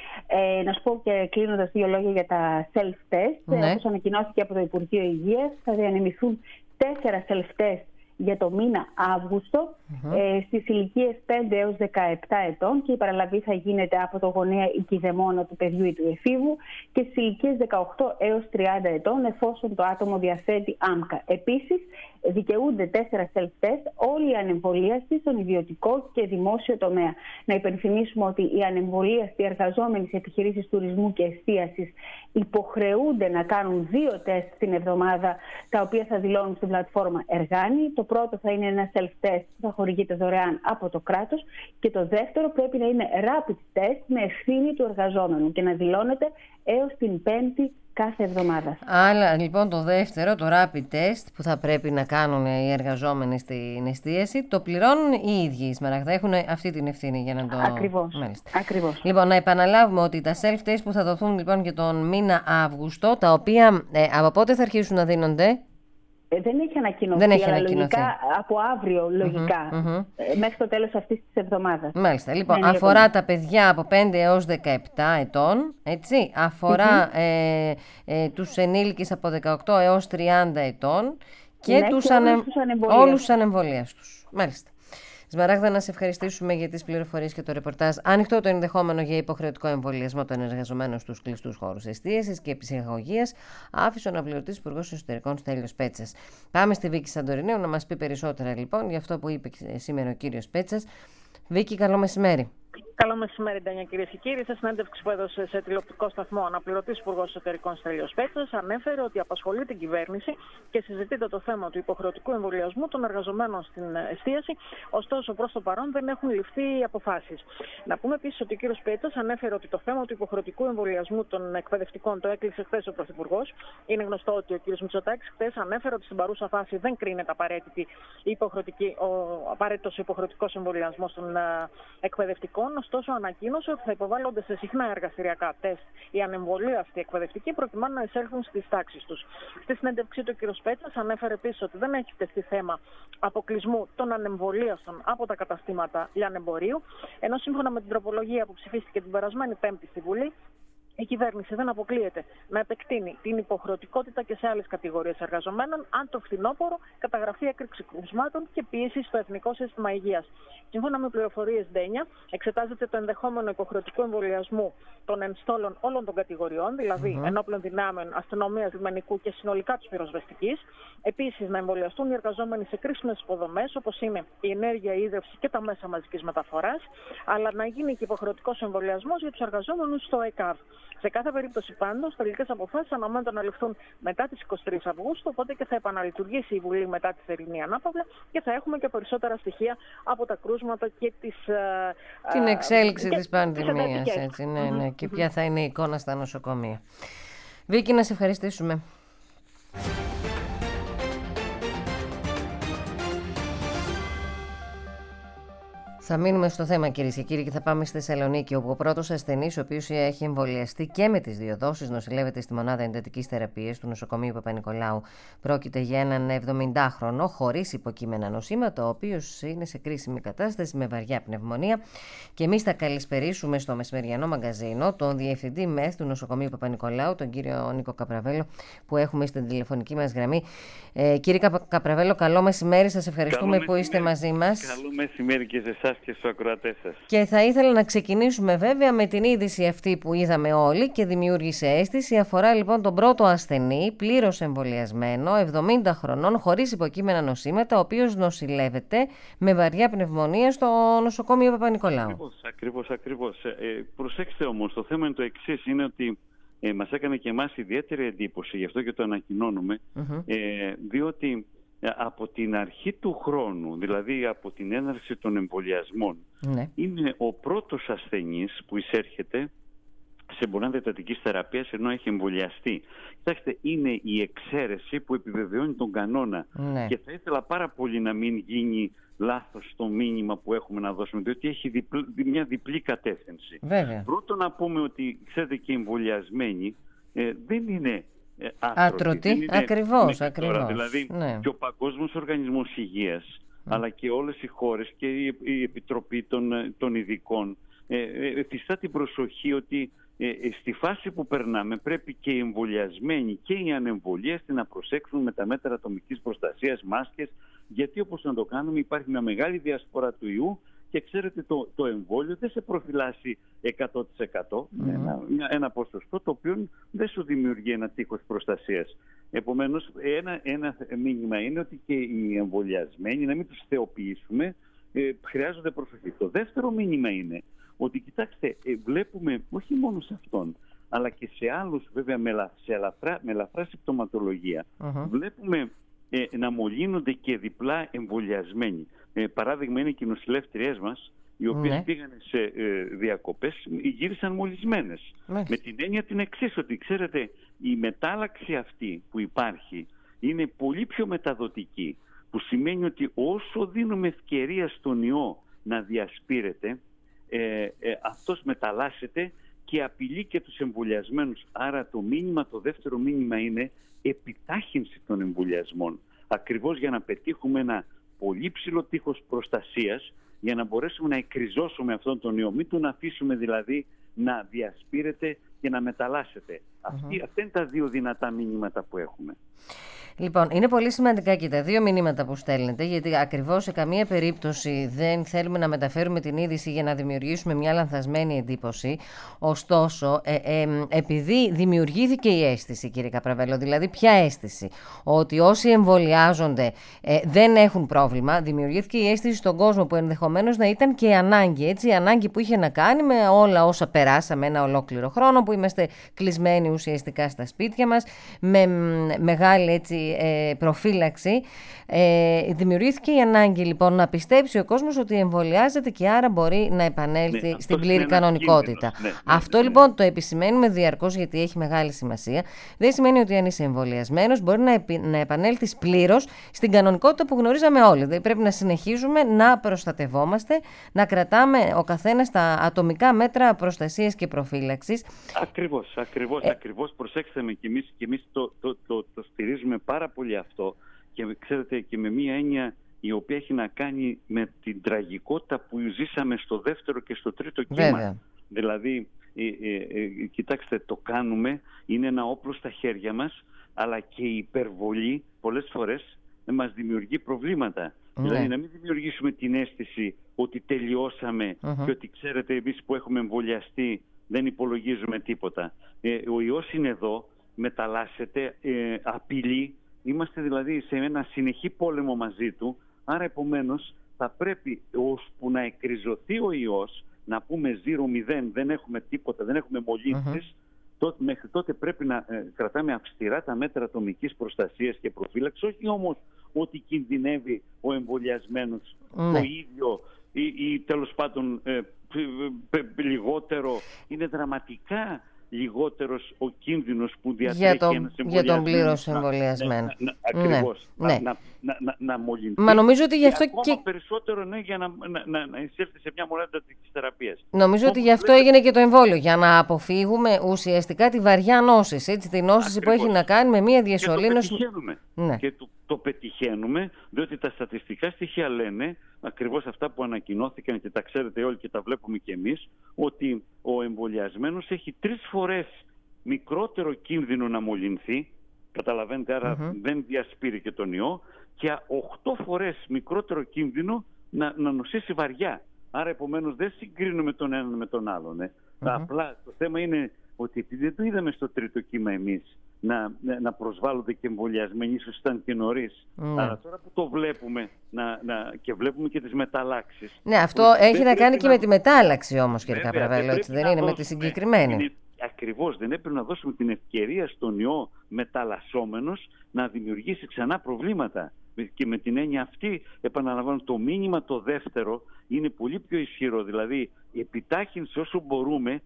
Να σου πω και κλείνοντας 2 λόγια για τα self-test. Όπως ανακοινώθηκε από το Υπουργείο Υγείας, θα διανεμηθούν 4 self-test για το μήνα Αύγουστο στις ηλικίες 5 έως 17 ετών και η παραλαβή θα γίνεται από το γονέα ή κηδεμόνα του παιδιού ή του εφήβου και στις ηλικίες 18 έως 30 ετών εφόσον το άτομο διαθέτει άμκα. Επίσης, δικαιούνται 4 self-test όλοι οι ανεμβολίαστοι στον ιδιωτικό και δημόσιο τομέα. Να υπενθυμίσουμε ότι οι ανεμβολίαστοι εργαζόμενοι σε επιχειρήσεις τουρισμού και εστίασης υποχρεούνται να κάνουν 2 τεστ την εβδομάδα, τα οποία θα δηλώνουν στην πλατφόρμα Εργάνη. Το πρώτο θα είναι ένα self-test που θα χορηγείται δωρεάν από το κράτος και το δεύτερο πρέπει να είναι rapid test με ευθύνη του εργαζόμενου και να δηλώνεται έως την 5η κάθε εβδομάδα. Άρα λοιπόν το δεύτερο, το rapid test που θα πρέπει να κάνουν οι εργαζόμενοι στην εστίαση, το πληρώνουν οι ίδιοι οι Σμαράγδα, έχουν αυτή την ευθύνη για να το... Ακριβώς. Λοιπόν, να επαναλάβουμε ότι τα self-test που θα δοθούν λοιπόν και τον μήνα Αύγουστο, τα οποία από πότε θα αρχίσουν να δίνονται? Δεν έχει ανακοινωθεί, αλλά λογικά από αύριο, μέχρι το τέλος αυτής της εβδομάδας. Μάλιστα. Λοιπόν, αφορά τα παιδιά από 5 έως 17 ετών, έτσι. Αφορά τους ενήλικες από 18 έως 30 ετών και όλους τους ανεμβολίαστους. Μάλιστα. Σμαράγδα, να σε ευχαριστήσουμε για τις πληροφορίες και το ρεπορτάζ. Ανοιχτό το ενδεχόμενο για υποχρεωτικό εμβολιασμό των εργαζομένων στους κλειστούς χώρους εστίασης και ψυχαγωγίας, άφησε ο αναπληρωτής Υπουργός Εσωτερικών Στέλιος Πέτσας. Πάμε στη Βίκη Σαντορινίου να μας πει περισσότερα λοιπόν για αυτό που είπε σήμερα ο κύριος Πέτσας. Βίκη, καλό μεσημέρι. Καλό μεσημέρι, Ντάνια, κυρίες και κύριοι. Σε συνέντευξη που έδωσε σε τηλεοπτικό σταθμό, ο αναπληρωτής Υπουργός Εσωτερικών Στέλιος Πέτσας ανέφερε ότι απασχολεί την κυβέρνηση και συζητείται το θέμα του υποχρεωτικού εμβολιασμού των εργαζομένων στην εστίαση. Ωστόσο, προς το παρόν δεν έχουν ληφθεί αποφάσεις. Να πούμε επίσης ότι ο κύριος Πέτσας ανέφερε ότι το θέμα του υποχρεωτικού εμβολιασμού των εκπαιδευτικών το έκλεισε χθες ο Πρωθυπουργός. Είναι γνωστό ότι ο κύριος Μητσοτάκης χθες ανέφερε ότι στην παρούσα φάση δεν κρίνεται ο απαραίτητος υποχρεωτικός εμβολιασμός των εκπαιδευτικών. Ωστόσο, ανακοίνωσε ότι θα υποβάλλονται σε συχνά εργαστηριακά τεστ οι ανεμβολίαστοι εκπαιδευτικοί προκειμένου να εισέλθουν στις τάξεις τους. Στη συνέντευξή του, ο κ. Πέτσας ανέφερε επίσης ότι δεν έχει τεστεί θέμα αποκλεισμού των ανεμβολίαστων από τα καταστήματα λιανεμπορίου, ενώ σύμφωνα με την τροπολογία που ψηφίστηκε την περασμένη Πέμπτη στη Βουλή, η κυβέρνηση δεν αποκλείεται να επεκτείνει την υποχρεωτικότητα και σε άλλες κατηγορίες εργαζομένων, αν το φθινόπωρο καταγραφεί έκρηξη κρουσμάτων και πίεση στο Εθνικό Σύστημα Υγείας. Σύμφωνα με πληροφορίες Ντένια, εξετάζεται το ενδεχόμενο υποχρεωτικού εμβολιασμού των ενστόλων όλων των κατηγοριών, δηλαδή ενόπλων δυνάμεων, αστυνομίας, λιμενικού και συνολικά της πυροσβεστικής. Επίσης, να εμβολιαστούν οι εργαζόμενοι σε κρίσιμες υποδομές, όπως είναι η ενέργεια, η ίδρυυση και τα μέσα μαζικής μεταφοράς, αλλά να γίνει και υποχρεωτικός εμβολιασμός για τους εργαζόμενους στο ΕΚΑΒ. Σε κάθε περίπτωση, πάντως, τελικές αποφάσεις αναμένονται να ληφθούν μετά τις 23 Αυγούστου, οπότε και θα επαναλειτουργήσει η Βουλή μετά τη θερινή ανάπαυλα και θα έχουμε και περισσότερα στοιχεία από τα κρούσματα και την εξέλιξη της πανδημίας. Έτσι, ναι, και ποια θα είναι η εικόνα στα νοσοκομεία. Βίκη, να σε ευχαριστήσουμε. Θα μείνουμε στο θέμα, κυρίες και κύριοι, και θα πάμε στη Θεσσαλονίκη, όπου ο πρώτος ασθενής, ο οποίος έχει εμβολιαστεί και με τις 2 δόσεις, νοσηλεύεται στη μονάδα εντατικής θεραπείας του νοσοκομείου Παπα-Νικολάου. Πρόκειται για έναν 70χρονο χωρίς υποκείμενα νοσήματα, ο οποίος είναι σε κρίσιμη κατάσταση με βαριά πνευμονία. Και εμείς θα καλησπερίσουμε στο μεσημεριανό μαγκαζίνο τον Διευθυντή ΜΕΘ του νοσοκομείου Παπα-Νικολάου, τον κύριο Νίκο Καπραβέλο, που έχουμε στην τηλεφωνική μας γραμμή. Κύριε Καπραβέλο, καλό μεσημέρι. Σας ευχαριστούμε που είστε μαζί μας. Καλό μεσημέρι και σε εσάς και στους ακροατές σας. Και θα ήθελα να ξεκινήσουμε βέβαια με την είδηση αυτή που είδαμε όλοι και δημιούργησε αίσθηση. Αφορά λοιπόν τον πρώτο ασθενή, πλήρως εμβολιασμένο, 70 χρονών, χωρίς υποκείμενα νοσήματα, ο οποίος νοσηλεύεται με βαριά πνευμονία στο νοσοκομείο Παπα-Νικολάου. Ακριβώς. Προσέξτε όμως, το θέμα είναι το εξής, είναι ότι μας έκανε και εμάς ιδιαίτερη εντύπωση, γι' αυτό και το ανακοινώνουμε, διότι από την αρχή του χρόνου, δηλαδή από την έναρξη των εμβολιασμών, είναι ο πρώτος ασθενής που εισέρχεται σε μονάδα εντατικής θεραπείας ενώ έχει εμβολιαστεί. Κοιτάξτε, είναι η εξαίρεση που επιβεβαιώνει τον κανόνα. Και θα ήθελα πάρα πολύ να μην γίνει λάθος το μήνυμα που έχουμε να δώσουμε, διότι έχει μια διπλή κατεύθυνση. Πρώτον, να πούμε ότι, ξέρετε, και οι εμβολιασμένοι δεν είναι άτρωτοι. Ακριβώς. Δηλαδή και ο Παγκόσμιος Οργανισμός Υγείας, αλλά και όλες οι χώρες και η Επιτροπή των Ειδικών εφιστά την προσοχή ότι στη φάση που περνάμε πρέπει και οι εμβολιασμένοι και οι ανεμβολίαστοι να προσέξουν με τα μέτρα ατομικής προστασίας, μάσκες, γιατί όπως να το κάνουμε υπάρχει μια μεγάλη διασπορά του ιού. Και ξέρετε, το εμβόλιο δεν σε προφυλάσσει 100%, ένα ποσοστό το οποίο δεν σου δημιουργεί ένα τείχος προστασίας. Επομένως, ένα μήνυμα είναι ότι και οι εμβολιασμένοι, να μην τους θεοποιήσουμε, χρειάζονται προσοχή. Το δεύτερο μήνυμα είναι ότι, κοιτάξτε, βλέπουμε όχι μόνο σε αυτόν, αλλά και σε άλλους, βέβαια, με ελαφρά συμπτωματολογία, βλέπουμε να μολύνονται και διπλά εμβολιασμένοι. Παράδειγμα είναι και οι νοσηλεύτριές μας, οι οποίες πήγαν σε διακοπές, γύρισαν μολυσμένες. Με την έννοια την εξής, ότι ξέρετε, η μετάλλαξη αυτή που υπάρχει είναι πολύ πιο μεταδοτική, που σημαίνει ότι όσο δίνουμε ευκαιρία στον ιό να διασπείρεται, αυτός μεταλλάσσεται και απειλεί και τους εμβολιασμένους. Άρα το δεύτερο μήνυμα είναι επιτάχυνση των εμβολιασμών, ακριβώς για να πετύχουμε ένα πολύ ψηλό τείχος προστασίας, για να μπορέσουμε να εκκριζώσουμε αυτόν τον ιό. Μην τον αφήσουμε δηλαδή να διασπείρεται και να μεταλλάσσεται. Αυτά είναι τα δύο δυνατά μηνύματα που έχουμε. Λοιπόν, είναι πολύ σημαντικά και τα δύο μηνύματα που στέλνετε, γιατί ακριβώς σε καμία περίπτωση δεν θέλουμε να μεταφέρουμε την είδηση για να δημιουργήσουμε μια λανθασμένη εντύπωση. Ωστόσο, επειδή δημιουργήθηκε η αίσθηση, κύριε Καπραβέλο, δηλαδή ποια αίσθηση? Ότι όσοι εμβολιάζονται δεν έχουν πρόβλημα. Δημιουργήθηκε η αίσθηση στον κόσμο που ενδεχομένως να ήταν και ανάγκη, έτσι, η ανάγκη που είχε να κάνει με όλα όσα περάσαμε ένα ολόκληρο χρόνο, που είμαστε κλεισμένοι ουσιαστικά στα σπίτια μας, με μεγάλη, έτσι, προφύλαξη. Δημιουργήθηκε η ανάγκη λοιπόν να πιστέψει ο κόσμος ότι εμβολιάζεται και άρα μπορεί να επανέλθει στην πλήρη κανονικότητα. Αυτό λοιπόν το επισημαίνουμε διαρκώς, γιατί έχει μεγάλη σημασία. Δεν σημαίνει ότι αν είσαι εμβολιασμένος μπορεί να επανέλθεις πλήρως στην κανονικότητα που γνωρίζαμε όλοι. Δηλαδή πρέπει να συνεχίζουμε να προστατευόμαστε, να κρατάμε ο καθένας τα ατομικά μέτρα προστασίας και προφύλαξης. Ακριβώς. Προσέξτε με, και εμείς το στηρίζουμε πάρα πολύ αυτό, και ξέρετε, και με μία έννοια η οποία έχει να κάνει με την τραγικότητα που ζήσαμε στο δεύτερο και στο τρίτο κύμα. Δηλαδή κοιτάξτε, το κάνουμε, είναι ένα όπλο στα χέρια μας, αλλά και η υπερβολή πολλές φορές μας δημιουργεί προβλήματα. Δηλαδή να μην δημιουργήσουμε την αίσθηση ότι τελειώσαμε και ότι ξέρετε εμείς που έχουμε εμβολιαστεί δεν υπολογίζουμε τίποτα. Ο ιός είναι εδώ, μεταλλάσσεται, απειλεί. Είμαστε δηλαδή σε ένα συνεχή πόλεμο μαζί του, άρα επομένως θα πρέπει ώσπου να εκκριζωθεί ο ιός, να πούμε 0, δεν έχουμε τίποτα, δεν έχουμε μολύνσεις, μέχρι τότε πρέπει να κρατάμε αυστηρά τα μέτρα ατομικής προστασίας και προφύλαξης, όχι όμως ότι κινδυνεύει ο εμβολιασμένος το ίδιο ή τέλος πάντων λιγότερο. Είναι δραματικά λιγότερος ο κίνδυνος που διατρέχει ένας εμβολιασμένος. Για τον πλήρως εμβολιασμένο. Ακριβώς. Να μολυνθεί. Μα νομίζω ότι γι' αυτό ακόμα περισσότερο για να εισέλθει σε μια μονάδα της θεραπείας. Νομίζω ότι γι' αυτό έγινε και το εμβόλιο, για να αποφύγουμε ουσιαστικά τη βαριά νόσηση, τη νόσηση που έχει να κάνει με μια διασωλήνωση. Και το πετυχαίνουμε, διότι τα στατιστικά στοιχεία λένε ακριβώς αυτά που ανακοινώθηκαν και τα ξέρετε όλοι και τα βλέπουμε και εμείς, ότι ο εμβολιασμένος έχει 3 φορές μικρότερο κίνδυνο να μολυνθεί, καταλαβαίνετε, άρα δεν διασπείρει και τον ιό, και 8 φορές μικρότερο κίνδυνο να νοσήσει βαριά. Άρα επομένως δεν συγκρίνουμε τον έναν με τον άλλον. Απλά το θέμα είναι ότι επειδή δεν το είδαμε στο τρίτο κύμα εμείς να προσβάλλονται και εμβολιασμένοι, ίσως ήταν και νωρίς. Αλλά τώρα που το βλέπουμε και βλέπουμε και τις μεταλλάξεις. Ναι, αυτό έχει να κάνει και με τη μετάλλαξη όμως, κύριε Καπραβέλο, έτσι δεν είναι, με τη συγκεκριμένη. Ακριβώς, δεν έπρεπε να δώσουμε την ευκαιρία στον ιό μεταλλασσόμενος να δημιουργήσει ξανά προβλήματα. Και με την έννοια αυτή, επαναλαμβάνω, το μήνυμα το δεύτερο είναι πολύ πιο ισχυρό. Δηλαδή, η επιτάχυνση όσο μπορούμε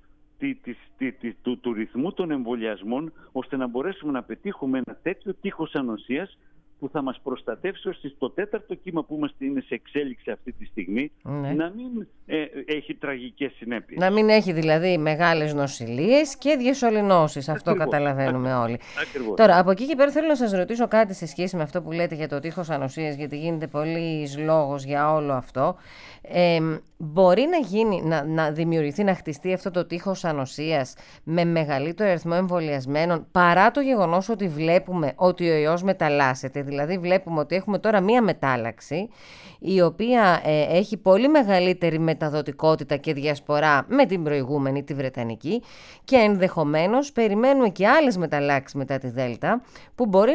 του ρυθμού των εμβολιασμών, ώστε να μπορέσουμε να πετύχουμε ένα τέτοιο τείχος ανοσίας που θα μας προστατεύσει ώστε στο 4ο κύμα που είναι σε εξέλιξη αυτή τη στιγμή να μην έχει τραγικές συνέπειες. Να μην έχει δηλαδή μεγάλες νοσηλίες και διασωληνώσεις. Αυτό καταλαβαίνουμε όλοι. Τώρα, από εκεί και πέρα θέλω να σας ρωτήσω κάτι σε σχέση με αυτό που λέτε για το τείχος ανοσίας, γιατί γίνεται πολύς λόγος για όλο αυτό. Μπορεί να γίνει, να δημιουργηθεί, να χτιστεί αυτό το τείχος ανοσίας με μεγαλύτερο αριθμό εμβολιασμένων, παρά το γεγονός ότι βλέπουμε ότι ο ιός μεταλλάσσεται. Δηλαδή βλέπουμε ότι έχουμε τώρα μία μετάλλαξη η οποία έχει πολύ μεγαλύτερη μεταδοτικότητα και διασπορά με την προηγούμενη, τη Βρετανική, και ενδεχομένως περιμένουμε και άλλες μεταλλάξεις μετά τη Δέλτα που μπορεί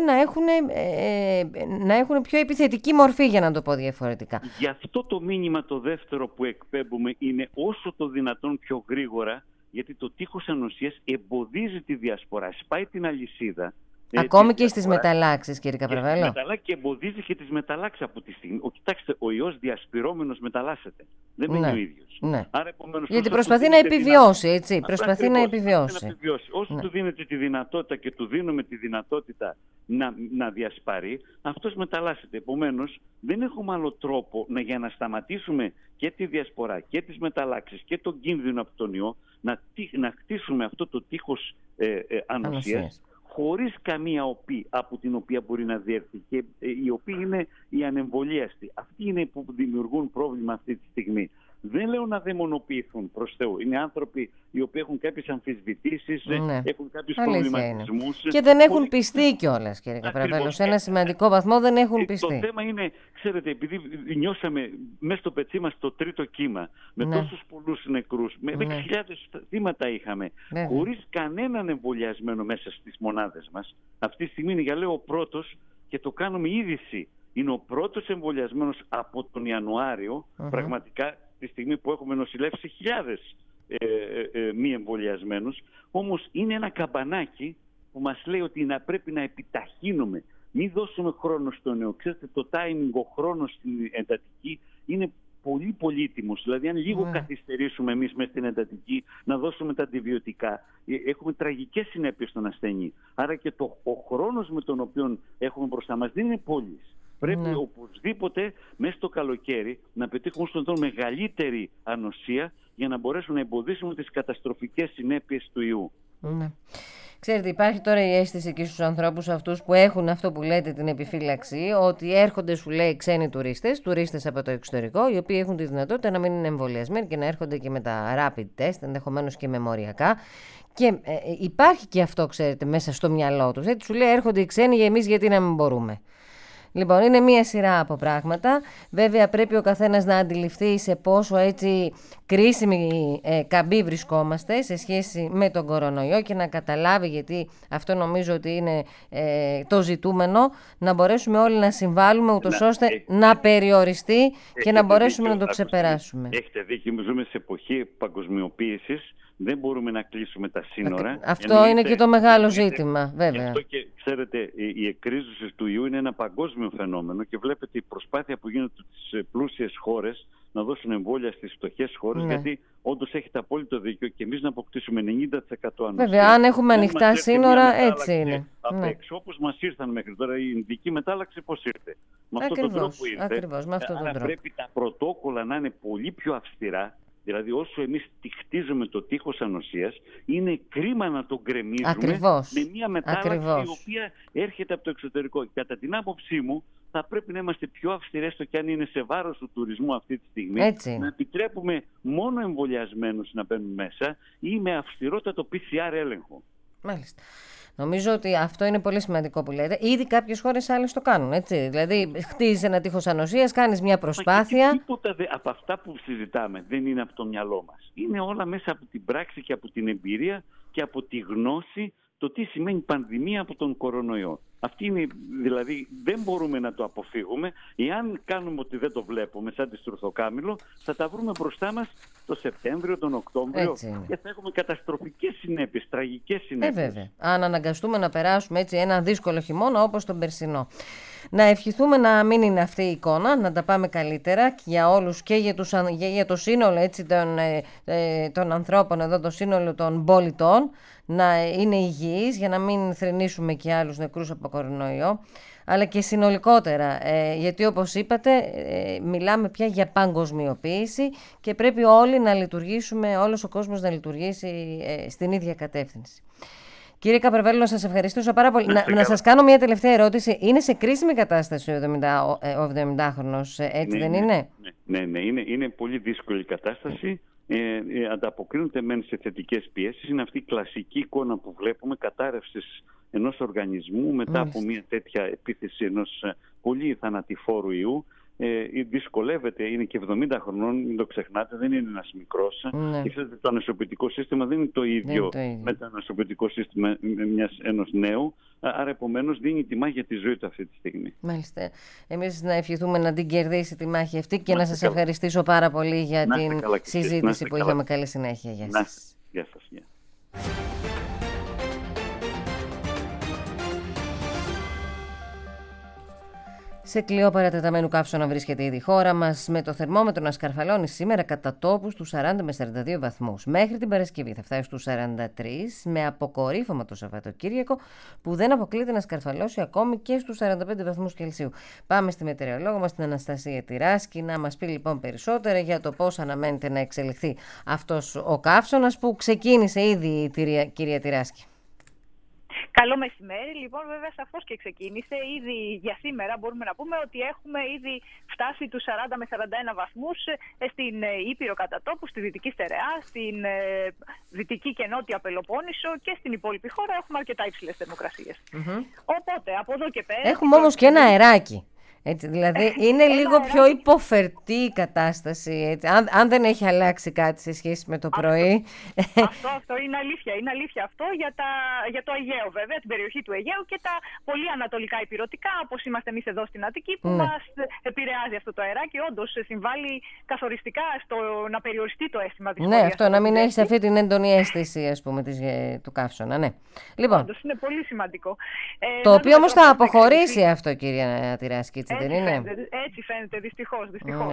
να έχουν πιο επιθετική μορφή, για να το πω διαφορετικά. Γι' αυτό το μήνυμα το δεύτερο που εκπέμπουμε είναι όσο το δυνατόν πιο γρήγορα, γιατί το τείχος ανοσίας εμποδίζει τη διασπορά, σπάει την αλυσίδα. Ακόμη και στις μεταλλάξεις, κύριε Καπραβέλο. Και εμποδίζει και τις μεταλλάξεις από τη στιγμή. Κοιτάξτε, ο ιός διασπυρώμενος μεταλλάσσεται. Δεν είναι ο ίδιος. Άρα, επομένως, γιατί προσπαθεί να επιβιώσει, έτσι. Προσπαθεί να επιβιώσει. Όσο του δίνετε τη δυνατότητα και του δίνουμε τη δυνατότητα να διασπαρεί, αυτός μεταλλάσσεται. Επομένως, δεν έχουμε άλλο τρόπο για να σταματήσουμε και τη διασπορά και τις μεταλλάξεις και τον κίνδυνο από τον ιό, να χτίσουμε αυτό το τείχος ανοσίας, χωρίς καμία οπή από την οποία μπορεί να διέρθει, και οι οποίοι είναι οι ανεμβολίαστοι. Αυτοί είναι που δημιουργούν πρόβλημα αυτή τη στιγμή. Δεν λέω να δαιμονοποιηθούν, προς Θεού. Είναι άνθρωποι οι οποίοι έχουν κάποιες αμφισβητήσεις, έχουν κάποιους προβληματισμούς. Και δεν έχουν πιστεί κιόλας, κύριε Καπραβέλο. Σε ένα σημαντικό βαθμό δεν έχουν πιστεί. Το θέμα είναι, ξέρετε, επειδή νιώσαμε μέσα στο πετσί μας το τρίτο κύμα, με τόσους πολλούς νεκρούς, με 6.000 θύματα είχαμε, χωρίς κανέναν εμβολιασμένο μέσα στις μονάδες μας. Αυτή τη στιγμή είναι, λέω, ο πρώτος, και το κάνουμε είδηση. Είναι ο πρώτος εμβολιασμένος από τον Ιανουάριο, πραγματικά, τη στιγμή που έχουμε νοσηλεύσει χιλιάδες μη εμβολιασμένους. Όμως είναι ένα καμπανάκι που μας λέει ότι πρέπει να επιταχύνουμε. Μην δώσουμε χρόνο στο νέο. Ξέρετε, το timing, ο χρόνος στην εντατική είναι πολύ πολύτιμος. Δηλαδή, αν λίγο καθυστερήσουμε εμείς μέσα στην εντατική να δώσουμε τα αντιβιωτικά, έχουμε τραγικές συνέπειες στον ασθενή. Άρα και ο χρόνος με τον οποίο έχουμε μπροστά μας δεν είναι πόλης. Πρέπει οπωσδήποτε μέσα στο καλοκαίρι να πετύχουμε στον τόνο μεγαλύτερη ανοσία για να μπορέσουμε να εμποδίσουμε τις καταστροφικές συνέπειες του ιού. Ξέρετε, υπάρχει τώρα η αίσθηση και στους ανθρώπους αυτούς που έχουν αυτό που λέτε την επιφύλαξη, ότι έρχονται, σου λέει, ξένοι τουρίστες από το εξωτερικό, οι οποίοι έχουν τη δυνατότητα να μην είναι εμβολιασμένοι και να έρχονται και με τα rapid test, ενδεχομένως και μεμοριακά. Και υπάρχει και αυτό, ξέρετε, μέσα στο μυαλό τους. Έτσι σου λέει, έρχονται οι ξένοι, εμείς γιατί να μην μπορούμε. Λοιπόν, είναι μία σειρά από πράγματα. Βέβαια, πρέπει ο καθένας να αντιληφθεί σε πόσο έτσι κρίσιμη καμπή βρισκόμαστε σε σχέση με τον κορονοϊό και να καταλάβει, γιατί αυτό νομίζω ότι είναι το ζητούμενο, να μπορέσουμε όλοι να συμβάλλουμε ούτως ώστε να περιοριστεί και να μπορέσουμε να το ξεπεράσουμε. Έχετε δίκιο, ζούμε σε εποχή παγκοσμιοποίησης. Δεν μπορούμε να κλείσουμε τα σύνορα. Αυτό είναι και το μεγάλο ζήτημα, βέβαια. Αυτό και ξέρετε, η εκρίζωση του ιού είναι ένα παγκόσμιο φαινόμενο και βλέπετε η προσπάθεια που γίνεται στις πλούσιες χώρες να δώσουν εμβόλια στις φτωχές χώρες, γιατί όντως έχετε απόλυτο δίκιο και εμείς να αποκτήσουμε 90% ανοσία. Βέβαια, αν έχουμε ανοιχτά σύνορα, έτσι είναι. Απ' έξω, όπως μας ήρθαν μέχρι τώρα, η Ινδική μετάλλαξη πώς ήρθε. Με αυτόν τον τρόπο ήρθε. Ακριβώς, με αυτόν τον τρόπο. Πρέπει τα πρωτόκολλα να είναι πολύ πιο αυστηρά. Δηλαδή, όσο εμείς χτίζουμε το τείχος ανοσίας, είναι κρίμα να τον γκρεμίζουμε με μια μετάλλαξη η οποία έρχεται από το εξωτερικό. Κατά την άποψή μου, θα πρέπει να είμαστε πιο αυστηρές στο κι αν είναι σε βάρος του τουρισμού αυτή τη στιγμή. Να επιτρέπουμε μόνο εμβολιασμένους να μπαίνουν μέσα ή με αυστηρότατο PCR έλεγχο. Μάλιστα. Νομίζω ότι αυτό είναι πολύ σημαντικό που λέτε. Ήδη κάποιες χώρες άλλες το κάνουν, έτσι. Δηλαδή, χτίζεις ένα τείχος ανοσίας, κάνεις μια προσπάθεια. Τίποτα από αυτά που συζητάμε δεν είναι από το μυαλό μας. Είναι όλα μέσα από την πράξη και από την εμπειρία και από τη γνώση το τι σημαίνει πανδημία από τον κορονοϊό. Αυτή είναι, δηλαδή, δεν μπορούμε να το αποφύγουμε. Εάν κάνουμε ότι δεν το βλέπουμε, σαν τη στρουθοκάμιλο, θα τα βρούμε μπροστά μας το Σεπτέμβριο, τον Οκτώβριο και θα έχουμε καταστροφικές συνέπειες, τραγικές συνέπειες. Βέβαια. Αν αναγκαστούμε να περάσουμε έτσι ένα δύσκολο χειμώνα όπως τον περσινό. Να ευχηθούμε να μην είναι αυτή η εικόνα, να τα πάμε καλύτερα για όλους και για το σύνολο έτσι, των ανθρώπων εδώ, το σύνολο των πολιτών, να είναι υγιείς για να μην θρηνήσουμε και άλλους νεκρούς από κορονοϊό, αλλά και συνολικότερα, γιατί όπως είπατε μιλάμε πια για παγκοσμιοποίηση και πρέπει όλοι να λειτουργήσουμε, όλος ο κόσμος να λειτουργήσει στην ίδια κατεύθυνση. Κύριε Καπραβέλο, να σας ευχαριστήσω πάρα πολύ. Να σας κάνω μια τελευταία ερώτηση. Είναι σε κρίσιμη κατάσταση ο 70χρονος, έτσι δεν είναι? Ναι, είναι πολύ δύσκολη κατάσταση. Ανταποκρίνεται μεν σε θετικές πιέσεις. Είναι αυτή η κλασική εικόνα που βλέπουμε κατάρρευσης ενός οργανισμού μετά από μια τέτοια επίθεση ενός πολύ θανατηφόρου ιού. Δυσκολεύεται, είναι και 70 χρονών, μην το ξεχνάτε, δεν είναι ένας μικρός. Το ανοσοποιητικό σύστημα δεν είναι το ίδιο με το ανοσοποιητικό σύστημα ενός νέου. Άρα, επομένως, δίνει τη μάχη για τη ζωή του αυτή τη στιγμή. Μάλιστα. Εμείς να ευχηθούμε να την κερδίσει τη μάχη αυτή και να σας ευχαριστήσω πάρα πολύ για την συζήτηση που είχαμε. Καλή συνέχεια. Γεια σας. Γεια σας. Σε κλειό παρατεταμένου καύσωνα βρίσκεται ήδη η χώρα μας, με το θερμόμετρο να σκαρφαλώνει σήμερα κατά τόπους στους 40 με 42 βαθμούς. Μέχρι την Παρασκευή θα φτάσει στους 43, με αποκορύφωμα το Σαββατοκύριακο, που δεν αποκλείεται να σκαρφαλώσει ακόμη και στους 45 βαθμούς Κελσίου. Πάμε στη μετεωρολόγο μας, την Αναστασία Τυράσκη, να μας πει λοιπόν περισσότερα για το πώς αναμένεται να εξελιχθεί αυτός ο καύσωνας που ξεκίνησε ήδη η κυρία Τυράσκη. Καλό μεσημέρι. Λοιπόν, βέβαια, σαφώς και ξεκίνησε. Ήδη για σήμερα μπορούμε να πούμε ότι έχουμε ήδη φτάσει τους 40 με 41 βαθμούς στην Ήπειρο κατά τόπου, στη Δυτική Στερεά, στην Δυτική και Νότια Πελοπόννησο και στην υπόλοιπη χώρα έχουμε αρκετά υψηλές θερμοκρασίες. Οπότε, από εδώ και πέρα... Έχουμε όμως και ένα αεράκι. Έτσι, δηλαδή είναι λίγο πιο υποφερτή η κατάσταση, έτσι, αν δεν έχει αλλάξει κάτι σε σχέση με το πρωί. Αυτό είναι αλήθεια. Είναι αλήθεια αυτό για το Αιγαίο, βέβαια, την περιοχή του Αιγαίου και τα πολύ ανατολικά ηπειρωτικά, όπως είμαστε εμείς εδώ στην Αττική, που μας επηρεάζει αυτό το αεράκι. Όντως συμβάλλει καθοριστικά στο να περιοριστεί το αίσθημα της Ναι, αυτό να μην έχεις αυτή την έντονη αίσθηση, ας πούμε, του καύσωνα. Ναι. Λοιπόν, όντως είναι πολύ σημαντικό. Το οποίο όμως θα αποχωρήσει αυτό, κυρία Τυράσκη. έτσι δεν είναι? Έτσι φαίνεται, δυστυχώς.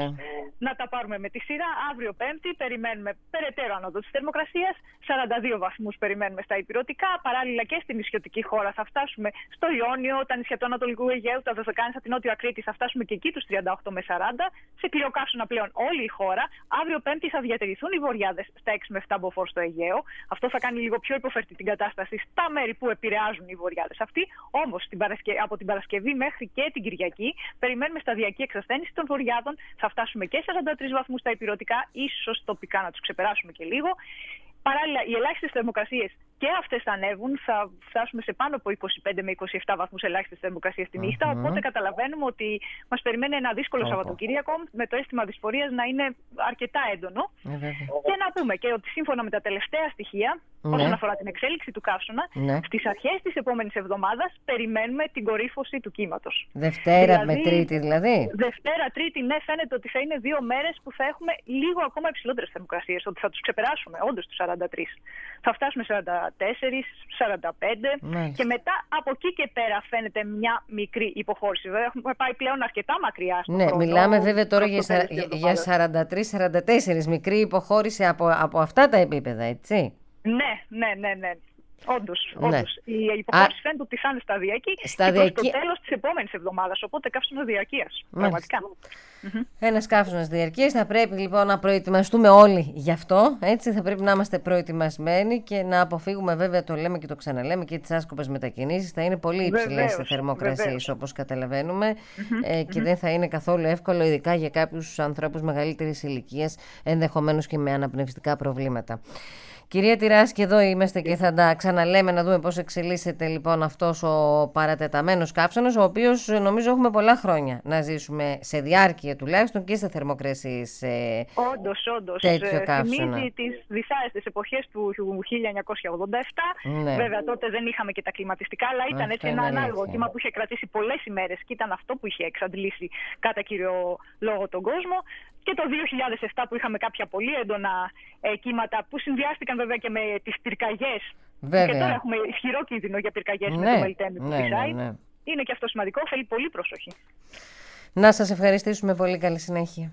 Να τα πάρουμε με τη σειρά. Αύριο Πέμπτη περιμένουμε περαιτέρω άνοδο της θερμοκρασίας. 42 βαθμούς περιμένουμε στα ηπειρωτικά. Παράλληλα και στην νησιωτική χώρα θα φτάσουμε στο Ιόνιο, τα νησιά του Ανατολικού Αιγαίου, τα Δωδεκάνησα, την Νότιο Ακρίτη, θα φτάσουμε και εκεί τους 38 με 40. Σε κλειοκαύσωνα πλέον όλη η χώρα. Αύριο Πέμπτη θα διατηρηθούν οι βορειάδες στα 6 με 7 μποφόρ στο Αιγαίο. Αυτό θα κάνει λίγο πιο υποφερτή την κατάσταση στα μέρη που επηρεάζουν οι βορειάδες αυτοί. Όμως από την Παρασκευή μέχρι και την Κυριακή περιμένουμε σταδιακή εξασθένηση των βορειάδων. Θα φτάσουμε και 43 βαθμούς στα ηπειρωτικά, ίσως τοπικά να τους ξεπεράσουμε και λίγο. Παράλληλα, οι ελάχιστες θερμοκρασίες και αυτές θα ανέβουν. Θα φτάσουμε σε πάνω από 25 με 27 βαθμούς ελάχιστες θερμοκρασίες τη νύχτα. Οπότε καταλαβαίνουμε ότι μας περιμένει ένα δύσκολο Σαββατοκύριακο, με το αίσθημα δυσφορίας να είναι αρκετά έντονο. Και να πούμε και ότι σύμφωνα με τα τελευταία στοιχεία, όσον αφορά την εξέλιξη του καύσωνα, στις αρχές της επόμενης εβδομάδας περιμένουμε την κορύφωση του κύματος. Δευτέρα με Τρίτη δηλαδή. Δευτέρα, Τρίτη, ναι, φαίνεται ότι θα είναι 2 μέρες που θα έχουμε λίγο ακόμα υψηλότερες θερμοκρασίες, ότι θα τους ξεπεράσουμε όντως τους 43. Θα φτάσουμε 44, 45 και μετά από εκεί και πέρα φαίνεται μια μικρή υποχώρηση. Βέβαια έχουμε πάει πλέον αρκετά μακριά. Ναι, μιλάμε βέβαια τώρα για 43-44, μικρή υποχώρηση από αυτά τα επίπεδα, έτσι. Ναι. Όντως. Η υποχώρηση φαίνεται ότι θα είναι σταδιακή και προς το τέλος της επόμενης εβδομάδας. Οπότε καύσωνα διαρκείας. Πραγματικά. Ένας καύσωνας διαρκείας. Θα πρέπει λοιπόν να προετοιμαστούμε όλοι γι' αυτό. Έτσι, θα πρέπει να είμαστε προετοιμασμένοι και να αποφύγουμε, βέβαια, το λέμε και το ξαναλέμε, και τις άσκοπες μετακινήσεις. Θα είναι πολύ υψηλές οι θερμοκρασίες, όπως καταλαβαίνουμε, και δεν θα είναι καθόλου εύκολο, ειδικά για κάποιους ανθρώπους μεγαλύτερης ηλικίας, ενδεχομένως και με αναπνευστικά προβλήματα. Κυρία Τυράσσκη, εδώ είμαστε και θα τα ξαναλέμε να δούμε πώς εξελίσσεται λοιπόν αυτός ο παρατεταμένος καύσωνας, ο οποίος νομίζω έχουμε πολλά χρόνια να ζήσουμε σε διάρκεια τουλάχιστον και σε θερμοκρασίες. Όντως. Τέτοιο καύσωνα. Θυμίζει τις δυσάρεστες εποχές του 1987. Ναι. Βέβαια τότε δεν είχαμε και τα κλιματιστικά, αλλά ήταν έτσι ένα ανάλογο κύμα που είχε κρατήσει πολλές ημέρες και ήταν αυτό που είχε εξαντλήσει κατά κύριο λόγο τον κόσμο. Και το 2007 που είχαμε κάποια πολύ έντονα κύματα που συνδυάστηκαν βέβαια και με τις πυρκαγιές. Και τώρα έχουμε ισχυρό κίνδυνο για πυρκαγιές με το Μελτέμι που φυσάει. Είναι και αυτό σημαντικό, θέλει πολύ προσοχή. Να σας ευχαριστήσουμε πολύ, καλή συνέχεια.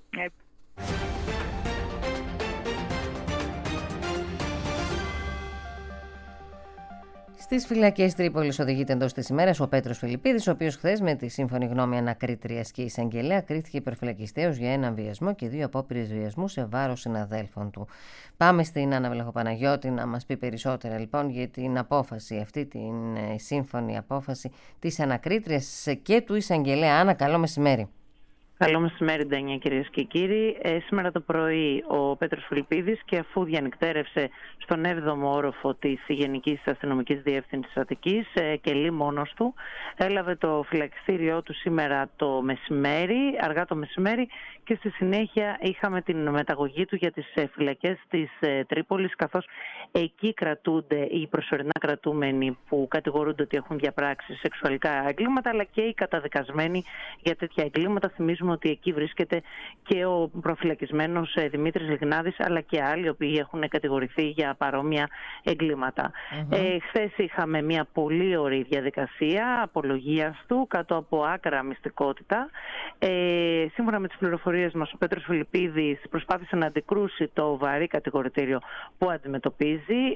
Στις φυλακές Τρίπολης οδηγείται εντός της ημέρας ο Πέτρος Φιλιππίδης, ο οποίος χθες με τη σύμφωνη γνώμη ανακρίτριας και εισαγγελέα κρίθηκε υπερφυλακιστέως για έναν βιασμό και 2 απόπειρες βιασμού σε βάρος συναδέλφων του. Πάμε στην Άννα Βλαχοπαναγιώτη να μας πει περισσότερα λοιπόν για την απόφαση αυτή, την σύμφωνη απόφαση της ανακρίτριας και του εισαγγελέα. Άννα, καλό μεσημέρι. Καλό μεσημέρι, Ντένια, κυρίες και κύριοι. Σήμερα το πρωί ο Πέτρος Φιλιππίδης, και αφού διανυκτέρευσε στον 7ο όροφο της Γενικής Αστυνομικής Διεύθυνσης Αττικής και λί μόνος του, έλαβε το φυλακιστήριό του σήμερα το μεσημέρι, αργά το μεσημέρι, και στη συνέχεια είχαμε την μεταγωγή του για τις φυλακές της Τρίπολης, καθώς εκεί κρατούνται οι προσωρινά κρατούμενοι που κατηγορούνται ότι έχουν διαπράξει σεξουαλικά εγκλήματα, αλλά και οι καταδικασμένοι για τέτοια εγκλήματα. Θυμίζουμε ότι εκεί βρίσκεται και ο προφυλακισμένος Δημήτρης Λιγνάδης, αλλά και άλλοι οι οποίοι έχουν κατηγορηθεί για παρόμοια εγκλήματα. Χθες είχαμε μια πολύ ωραία διαδικασία απολογίας του κάτω από άκρα μυστικότητα. Σύμφωνα με τις πληροφορίες μας, ο Πέτρος Φιλιππίδης προσπάθησε να αντικρούσει το βαρύ κατηγορητήριο που αντιμετωπίζει.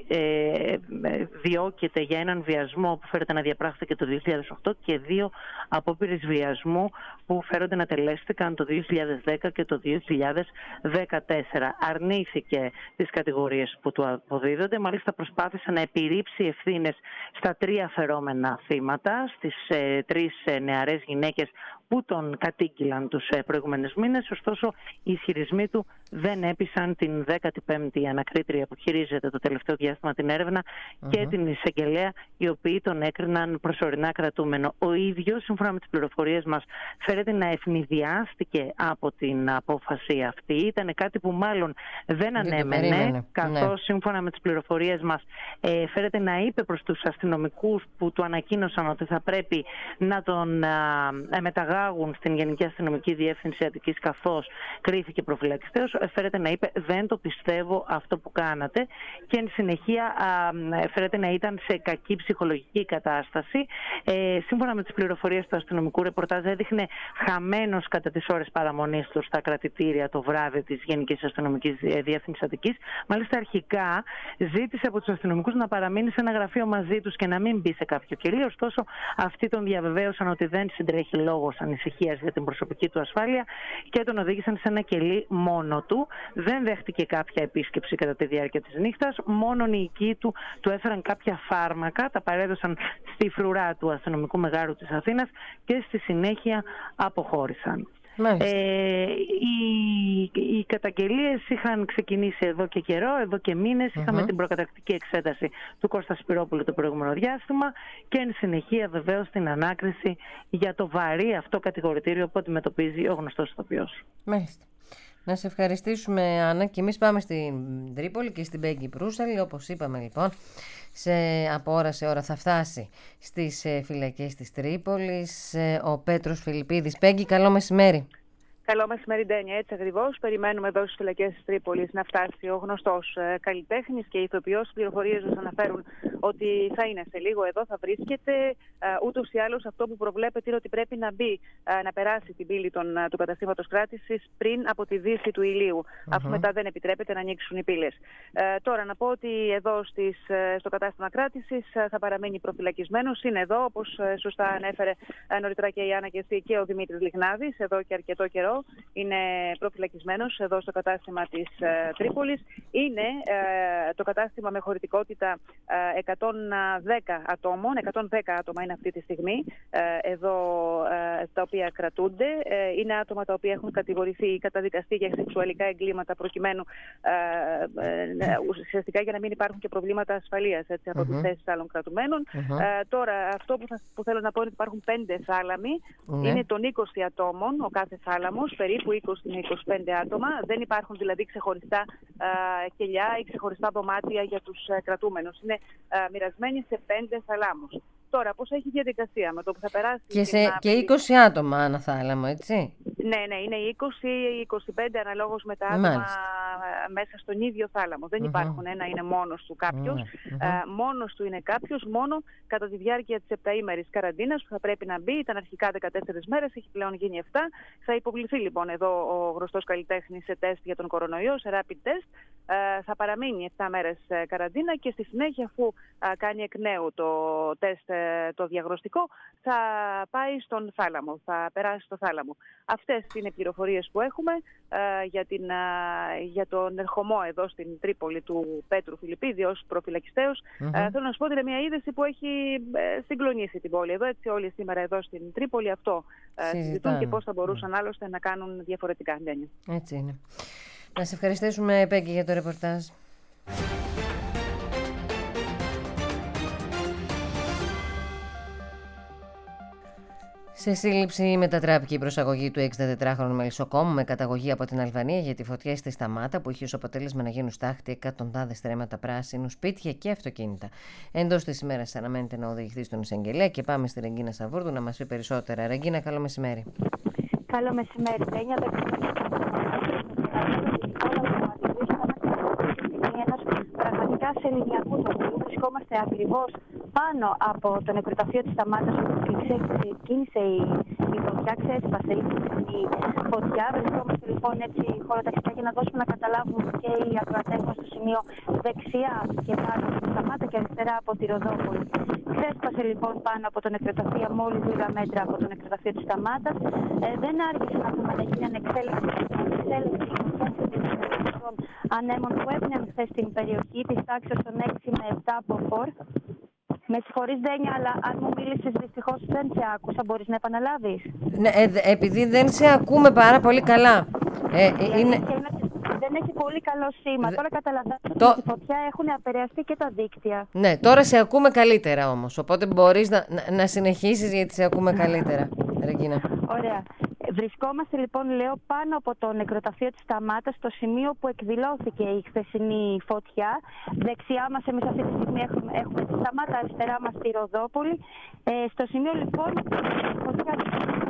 Διώκεται για έναν βιασμό που φέρεται να διαπράχθηκε το 2008 και 2 απόπειρες βιασμού που φέρονται να τελέστηκαν το 2010 και το 2014. Αρνήθηκε τις κατηγορίες που του αποδίδονται, μάλιστα προσπάθησε να επιρρύψει ευθύνες στα 3 αφαιρόμενα θύματα, στις 3 νεαρές γυναίκες που τον κατήγγυλαν τους προηγούμενους μήνες. Ωστόσο, οι ισχυρισμοί του δεν έπεισαν την 15η ανακρίτρια που χειρίζεται το τελευταίο διάστημα την έρευνα και την εισαγγελέα, οι οποίοι τον έκριναν προσωρινά κρατούμενο. Ο ίδιος, σύμφωνα με τις πληροφορίες μας, φέρεται να ευνηδιάστηκε από την απόφαση αυτή. Ήταν κάτι που μάλλον δεν ανέμενε, καθώς σύμφωνα με τις πληροφορίες μας φέρεται να είπε προς τους αστυνομικούς που του ανακοίνωσαν ότι θα πρέπει να τον μεταγράψουν αγάγουν στην Γενική Αστυνομική Διεύθυνση Αττικής, καθώς κρίθηκε προφυλακιστέως, φέρεται να είπε «Δεν το πιστεύω αυτό που κάνατε», και εν συνεχεία φέρεται να ήταν σε κακή ψυχολογική κατάσταση. Σύμφωνα με τις πληροφορίες του αστυνομικού ρεπορτάζ, έδειχνε χαμένος κατά τις ώρες παραμονής του στα κρατητήρια το βράδυ της Γενικής Αστυνομικής Διεύθυνσης Αττικής. Μάλιστα, αρχικά ζήτησε από τους αστυνομικούς να παραμείνει σε ένα γραφείο μαζί τους και να μην μπει σε κάποιο κελί. Ωστόσο, αυτοί τον διαβεβαίωσαν ότι δεν συντρέχει λόγος ανησυχίας για την προσωπική του ασφάλεια και τον οδήγησαν σε ένα κελί μόνο του. Δεν δέχτηκε κάποια επίσκεψη κατά τη διάρκεια της νύχτας. Μόνον οι οικοί του έφεραν κάποια φάρμακα, τα παρέδωσαν στη φρουρά του αστυνομικού μεγάρου της Αθήνας και στη συνέχεια αποχώρησαν. Οι καταγγελίες είχαν ξεκινήσει εδώ και καιρό, εδώ και μήνες. Είχαμε την προκαταρκτική εξέταση του Κώστα Σπυρόπουλου το προηγούμενο διάστημα και εν συνεχεία βεβαίως την ανάκριση για το βαρύ αυτό κατηγορητήριο που αντιμετωπίζει ο γνωστός ηθοποιός. Μάλιστα. Να σε ευχαριστήσουμε, Άννα, και εμείς πάμε στην Τρίπολη και στην Πέγγι Προύσαλη. Όπως είπαμε, λοιπόν, από ώρα σε ώρα θα φτάσει στις φυλακές της Τρίπολης ο Πέτρος Φιλιππίδης. Πέγγι, καλό μεσημέρι. Καλό μεσημέρι, Ντένια. Έτσι ακριβώς. Περιμένουμε εδώ στις φυλακές της Τρίπολης να φτάσει ο γνωστός καλλιτέχνης και ηθοποιός. Οι πληροφορίες μας αναφέρουν ότι θα είναι σε λίγο εδώ, θα βρίσκεται. Ούτως ή άλλως, αυτό που προβλέπεται είναι ότι πρέπει να μπει, να περάσει την πύλη του καταστήματος κράτησης πριν από τη δύση του ηλίου, αφού μετά δεν επιτρέπεται να ανοίξουν οι πύλες. Τώρα, να πω ότι εδώ στο κατάστημα κράτησης θα παραμείνει προφυλακισμένος. Είναι εδώ, όπως σωστά ανέφερε νωρίτερα και η Άννα και εσύ, και ο Δημήτρης Λιχνάδης, εδώ και αρκετό καιρό. Είναι προφυλακισμένος εδώ στο κατάστημα της Τρίπολης. Είναι το κατάστημα με χωρητικότητα 110 ατόμων. 110 άτομα είναι αυτή τη στιγμή εδώ τα οποία κρατούνται. Είναι άτομα τα οποία έχουν κατηγορηθεί ή καταδικαστεί για σεξουαλικά εγκλήματα, προκειμένου ουσιαστικά για να μην υπάρχουν και προβλήματα ασφαλείας από τις θέσεις άλλων κρατουμένων. Τώρα, αυτό που θέλω να πω είναι ότι υπάρχουν 5 θάλαμοι. Είναι των 20 ατόμων ο κάθε θάλαμος, περίπου 20 με 25 άτομα. Δεν υπάρχουν δηλαδή ξεχωριστά κελιά ή ξεχωριστά δωμάτια για τους κρατούμενους. Είναι μοιρασμένοι σε 5 θαλάμους. Τώρα, πώς έχει διαδικασία με το που θα περάσει. Και 20 άτομα ανά θάλαμο, έτσι. Ναι, είναι 20 ή 25 αναλόγως με τα άτομα μέσα στον ίδιο θάλαμο. Δεν υπάρχουν ένα είναι μόνος του κάποιος. Μόνος του είναι κάποιος μόνο κατά τη διάρκεια της 7ήμερης καραντίνας που θα πρέπει να μπει. Ήταν αρχικά 14 μέρες, έχει πλέον γίνει 7. Θα υποβληθεί λοιπόν εδώ ο γνωστός καλλιτέχνης σε τεστ για τον κορονοϊό, σε rapid test. Θα παραμείνει 7 μέρες καραντίνα και στη συνέχεια, αφού κάνει εκ νέου το τεστ το διαγνωστικό, θα πάει στον θάλαμο, θα περάσει στο θάλαμο. Αυτές είναι οι πληροφορίες που έχουμε για τον ερχομό εδώ στην Τρίπολη του Πέτρου Φιλιππίδη ως προφυλακιστέως. Θέλω να σου πω ότι είναι μια είδηση που έχει συγκλονίσει την πόλη. Εδώ έτσι όλοι σήμερα εδώ στην Τρίπολη αυτό συζητούν και πώς θα μπορούσαν άλλωστε να κάνουν διαφορετικά. Έτσι είναι. Να σε ευχαριστήσουμε, Πέγγι, για το ρεπορτάζ. Σε σύλληψη μετατράπηκε η προσαγωγή του 64χρονου μελισσοκόμου με καταγωγή από την Αλβανία για τη φωτιά στη Σταμάτα, που είχε ως αποτέλεσμα να γίνουν στάχτη εκατοντάδες στρέμματα πράσινου, σπίτια και αυτοκίνητα. Εντός της ημέρας αναμένεται να οδηγηθεί στον εισαγγελέα και πάμε στη Ρεγκίνα Σαβούρδου να μας πει περισσότερα. Ρεγκίνα, καλό μεσημέρι. Καλό μεσημέρι, Τένια. Πραγματικά σε ελληνιακού τοπίου βρισκόμαστε ακριβώς πάνω από το νεκροταφείο της Σταμάτας, όπου ξεκίνησε η φωτιά, ξέσπασε η φωτιά. Βρισκόμαστε λοιπόν έτσι χωροταξικά για να δώσουμε να καταλάβουν και οι ακροατές μας στο σημείο δεξιά και πάνω από τη Σταμάτα και αριστερά από τη Ροδόπολη. Ξέσπασε λοιπόν πάνω από το νεκροταφείο, μόλις λίγα μέτρα από το νεκροταφείο της Σταμάτας. Δεν άργησε ακόμα να γίνει ανεξέλεξη ανέμων που έπνεαν χθες στην περιοχή της τάξης των 6 με 7 μποφόρ. Με συγχωρείς, Ντένια, αλλά αν μου μίλησες δυστυχώς δεν σε άκουσα. Μπορείς να επαναλάβεις? Ναι, επειδή δεν σε ακούμε πάρα πολύ καλά. Δεν έχει πολύ καλό σήμα. Τώρα καταλαβαίνω ότι στη φωτιά έχουν επηρεαστεί και τα δίκτυα. Ναι, τώρα σε ακούμε καλύτερα όμως. Οπότε μπορείς να συνεχίσεις, γιατί σε ακούμε καλύτερα, Ρεγκίνα. Ωραία. Βρισκόμαστε λοιπόν, λέω, πάνω από το νεκροταφείο της Σταμάτας, στο σημείο που εκδηλώθηκε η χθεσινή φωτιά. Δεξιά μας, εμείς αυτή τη στιγμή έχουμε τη Σταμάτα, αριστερά μας τη Ροδόπολη. Στο σημείο λοιπόν η φωτιά δεν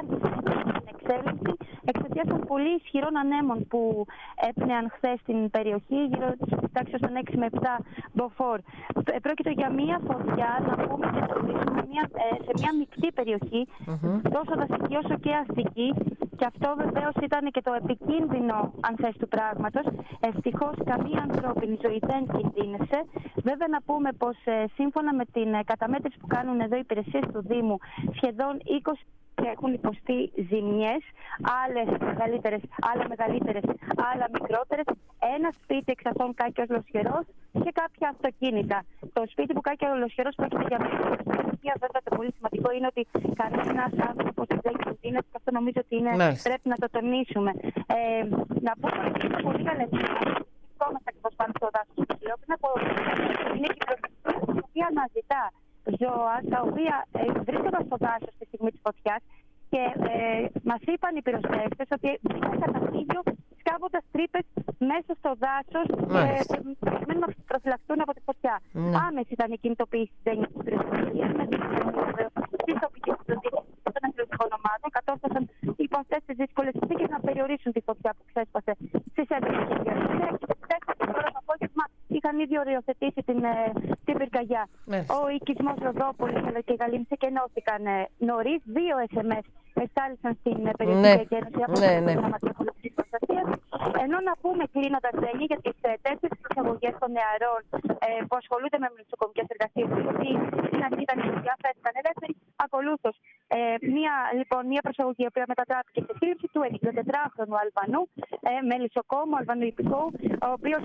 στην εξέλιξη εξαιτίας των πολύ ισχυρών ανέμων που έπνεαν χθες στην περιοχή, γύρω στις τάξεις των 6 με 7 μποφόρ. Πρόκειται για μια φωτιά, να πούμε και σε μια μεικτή περιοχή, τόσο δασική όσο και αστική. Και αυτό βεβαίως ήταν και το επικίνδυνο, αν θες, του πράγματος. Ευτυχώς καμία ανθρώπινη ζωή δεν κινδύνευσε. Βέβαια να πούμε πως σύμφωνα με την καταμέτρηση που κάνουν εδώ οι υπηρεσίες του Δήμου, σχεδόν 20 έχουν υποστεί ζημιές, άλλα μεγαλύτερες, άλλα μικρότερες. Ένα σπίτι εξ αυτών κάκι ολοσχερός και κάποια αυτοκίνητα. Το σπίτι που κάκι ολοσχερός πρόκειται για μια αυτοκίνητα. Βέβαια το πολύ σημαντικό είναι ότι κανένας άνθρωπος δεν κινδύνευσε, και αυτό νομίζω ότι πρέπει να το τονίσουμε. Να πούμε ότι είναι πολύ καλή. Βρισκόμαστε ακριβώς πάνω στο δάσος του Χιλόπινα, που είναι και η οποία αναζητά ζώα τα οποία βρίσκονταν στο δάσος στη στιγμή της φωτιάς και μας είπαν οι πυροσβέστες ότι βρήκαν καταφύγιο σκάβοντας τρύπες μέσα στο δάσος προκειμένου να προφυλαχτούν από τη φωτιά. Άμεση ήταν η κινητοποίηση της Δένειας πυροσβεστίας με τις τοπικές πλωτήσεις των εκλογικών ομάδων. Κατόρθωσαν λοιπόν αυτές τις δύσκολες συνθήκες να περιορίσουν τη φωτιά που ξέσπασε στις 11 και τώρα το απόγευμα είχαν ήδη οριοθετήσει την πυρκαγιά. Ο οικισμός Ροδόπολης αλλά και η Γαλήνη εκενώθηκαν νωρίς. 2 SMS εστάλησαν στην περιοχή εκένωση από την Γραμματεία Πολιτικής Προστασίας. Ενώ να πούμε, κλείνοντας, Δένη, για τις 4 προσαγωγές των νεαρών που ασχολούνται με μελισσοκομικές εργασίες, γιατί στην αρχή ήταν διαθέτηκαν ελεύθεροι. Ακολούθως, μια προσαγωγή η οποία μετατράπηκε σε σύλληψη του 64χρονου Αλβανού, μελισσοκόμου, Αλβανού υπηκόου, ο οποίος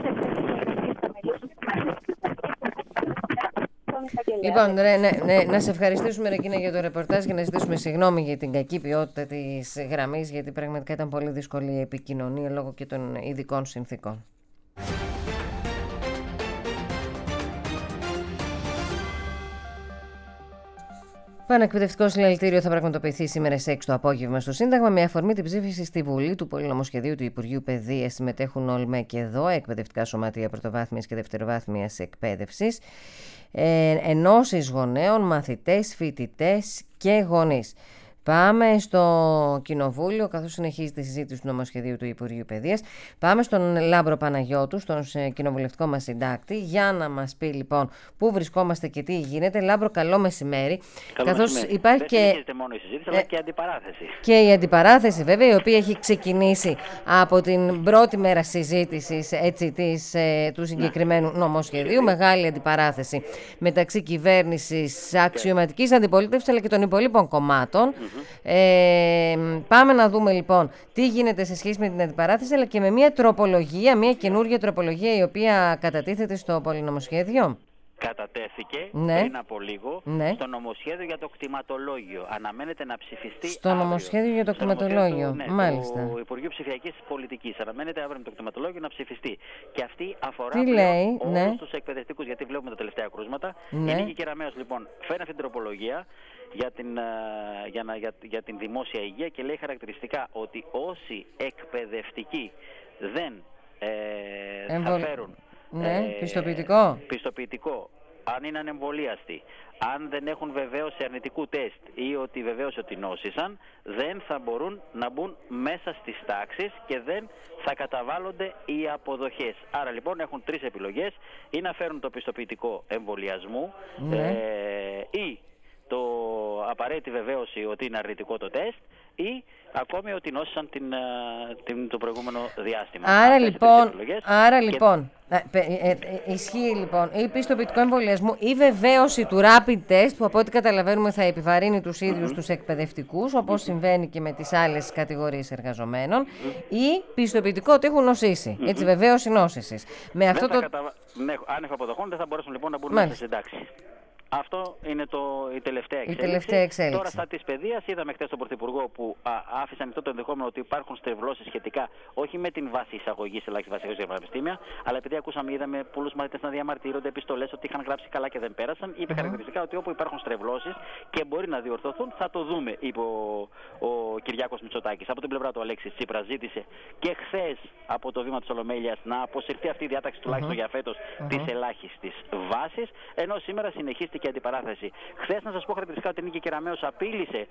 Λοιπόν, να σε ευχαριστήσουμε, Ρεκίνα, για το ρεπορτάζ και να ζητήσουμε συγγνώμη για την κακή ποιότητα της γραμμής, γιατί πραγματικά ήταν πολύ δύσκολη η επικοινωνία λόγω και των ειδικών συνθήκων. Πανεκπαιδευτικό συλλαλητήριο θα πραγματοποιηθεί σήμερα στις 6 το απόγευμα στο Σύνταγμα με αφορμή την ψήφιση στη Βουλή του πολυνομοσχεδίου του Υπουργείου Παιδείας. Συμμετέχουν ΟΛΜΕ και ΕΔΟ, εκπαιδευτικά σωματεία πρωτοβάθμιας και δευτεροβάθμιας εκπαίδευσης, ενώσεις γονέων, μαθητές, φοιτητές και γονείς. Πάμε στο Κοινοβούλιο, καθώς συνεχίζεται η συζήτηση του νομοσχεδίου του Υπουργείου Παιδείας. Πάμε στον Λάμπρο Παναγιώτου, στον κοινοβουλευτικό μας συντάκτη, για να μας πει λοιπόν πού βρισκόμαστε και τι γίνεται. Λάμπρο, καλό μεσημέρι. Υπάρχει δεν συνεχίζεται μόνο η συζήτηση, αλλά και η αντιπαράθεση. Και η αντιπαράθεση, βέβαια, η οποία έχει ξεκινήσει από την πρώτη μέρα συζήτησης του συγκεκριμένου νομοσχεδίου. Μεγάλη αντιπαράθεση μεταξύ κυβέρνησης, αξιωματικής αντιπολίτευσης, αλλά και των υπολείπων κομμάτων. Πάμε να δούμε λοιπόν τι γίνεται σε σχέση με την αντιπαράθεση, αλλά και με μια τροπολογία, μια καινούργια τροπολογία η οποία κατατίθεται στο πολυνομοσχέδιο. Κατατέθηκε πριν από λίγο στο νομοσχέδιο για το κτηματολόγιο. Αναμένεται να ψηφιστεί στο νομοσχέδιο για το κτηματολόγιο. Μάλιστα. Το Υπουργείο Ψηφιακής Πολιτικής. Αναμένεται αύριο με το κτηματολόγιο να ψηφιστεί. Και αυτή αφορά όλους τους εκπαιδευτικούς, γιατί βλέπουμε τα τελευταία κρούσματα. Η Νίκη Κεραμέως λοιπόν φέρνει αυτή την τροπολογία για την δημόσια υγεία και λέει χαρακτηριστικά ότι όσοι εκπαιδευτικοί δεν θα φέρουν πιστοποιητικό, αν είναι ανεμβολίαστοι, αν δεν έχουν βεβαίωση αρνητικού τεστ ή ότι βεβαίως ότι νόσησαν, δεν θα μπορούν να μπουν μέσα στις τάξεις και δεν θα καταβάλλονται οι αποδοχές. Άρα λοιπόν έχουν 3 επιλογές: ή να φέρουν το πιστοποιητικό εμβολιασμού ή το απαραίτητη βεβαίωση ότι είναι αρνητικό το τεστ, ή ακόμη ότι νόσησαν το προηγούμενο διάστημα. Άρα λοιπόν ισχύει λοιπόν ή πιστοποιητικό εμβολιασμού ή βεβαίωση του rapid test, που από ό,τι καταλαβαίνουμε θα επιβαρύνει τους ίδιους τους εκπαιδευτικούς, όπως συμβαίνει και με τις άλλες κατηγορίες εργαζομένων, ή πιστοποιητικό ότι έχουν νοσήσει. Έτσι, βεβαίωση νόσησης. Αν αποδοχών δεν θα μπορέσουν λοιπόν να μπουν μέσα στην τάξη. Αυτό είναι η τελευταία εξέλιξη. Τώρα στα της παιδείας είδαμε χθες τον Πρωθυπουργό που άφησε ανοιχτό το ενδεχόμενο ότι υπάρχουν στρεβλώσεις σχετικά όχι με την βάση εισαγωγής ελάχιστης βασικής για πανεπιστήμια, αλλά επειδή είδαμε πολλούς μαθητές να διαμαρτύρονται, επιστολές ότι είχαν γράψει καλά και δεν πέρασαν, είπε χαρακτηριστικά ότι όπου υπάρχουν στρεβλώσεις και μπορεί να διορθωθούν θα το δούμε, είπε ο Κυριάκος Μητσοτάκης. Από την πλευρά του Αλέξης Τσίπρας ζήτησε και χθες από το βήμα της Ολομέλειας να αποσυρθεί αυτή η διάταξη τουλάχιστον για φέτος της ελάχιστης βάσης, ενώ σήμερα συνεχίστηκε και αντιπαράθεση. Χθες, να σας πω χαρακτηριστικά, ότι η Νίκη Κεραμέως απείλησε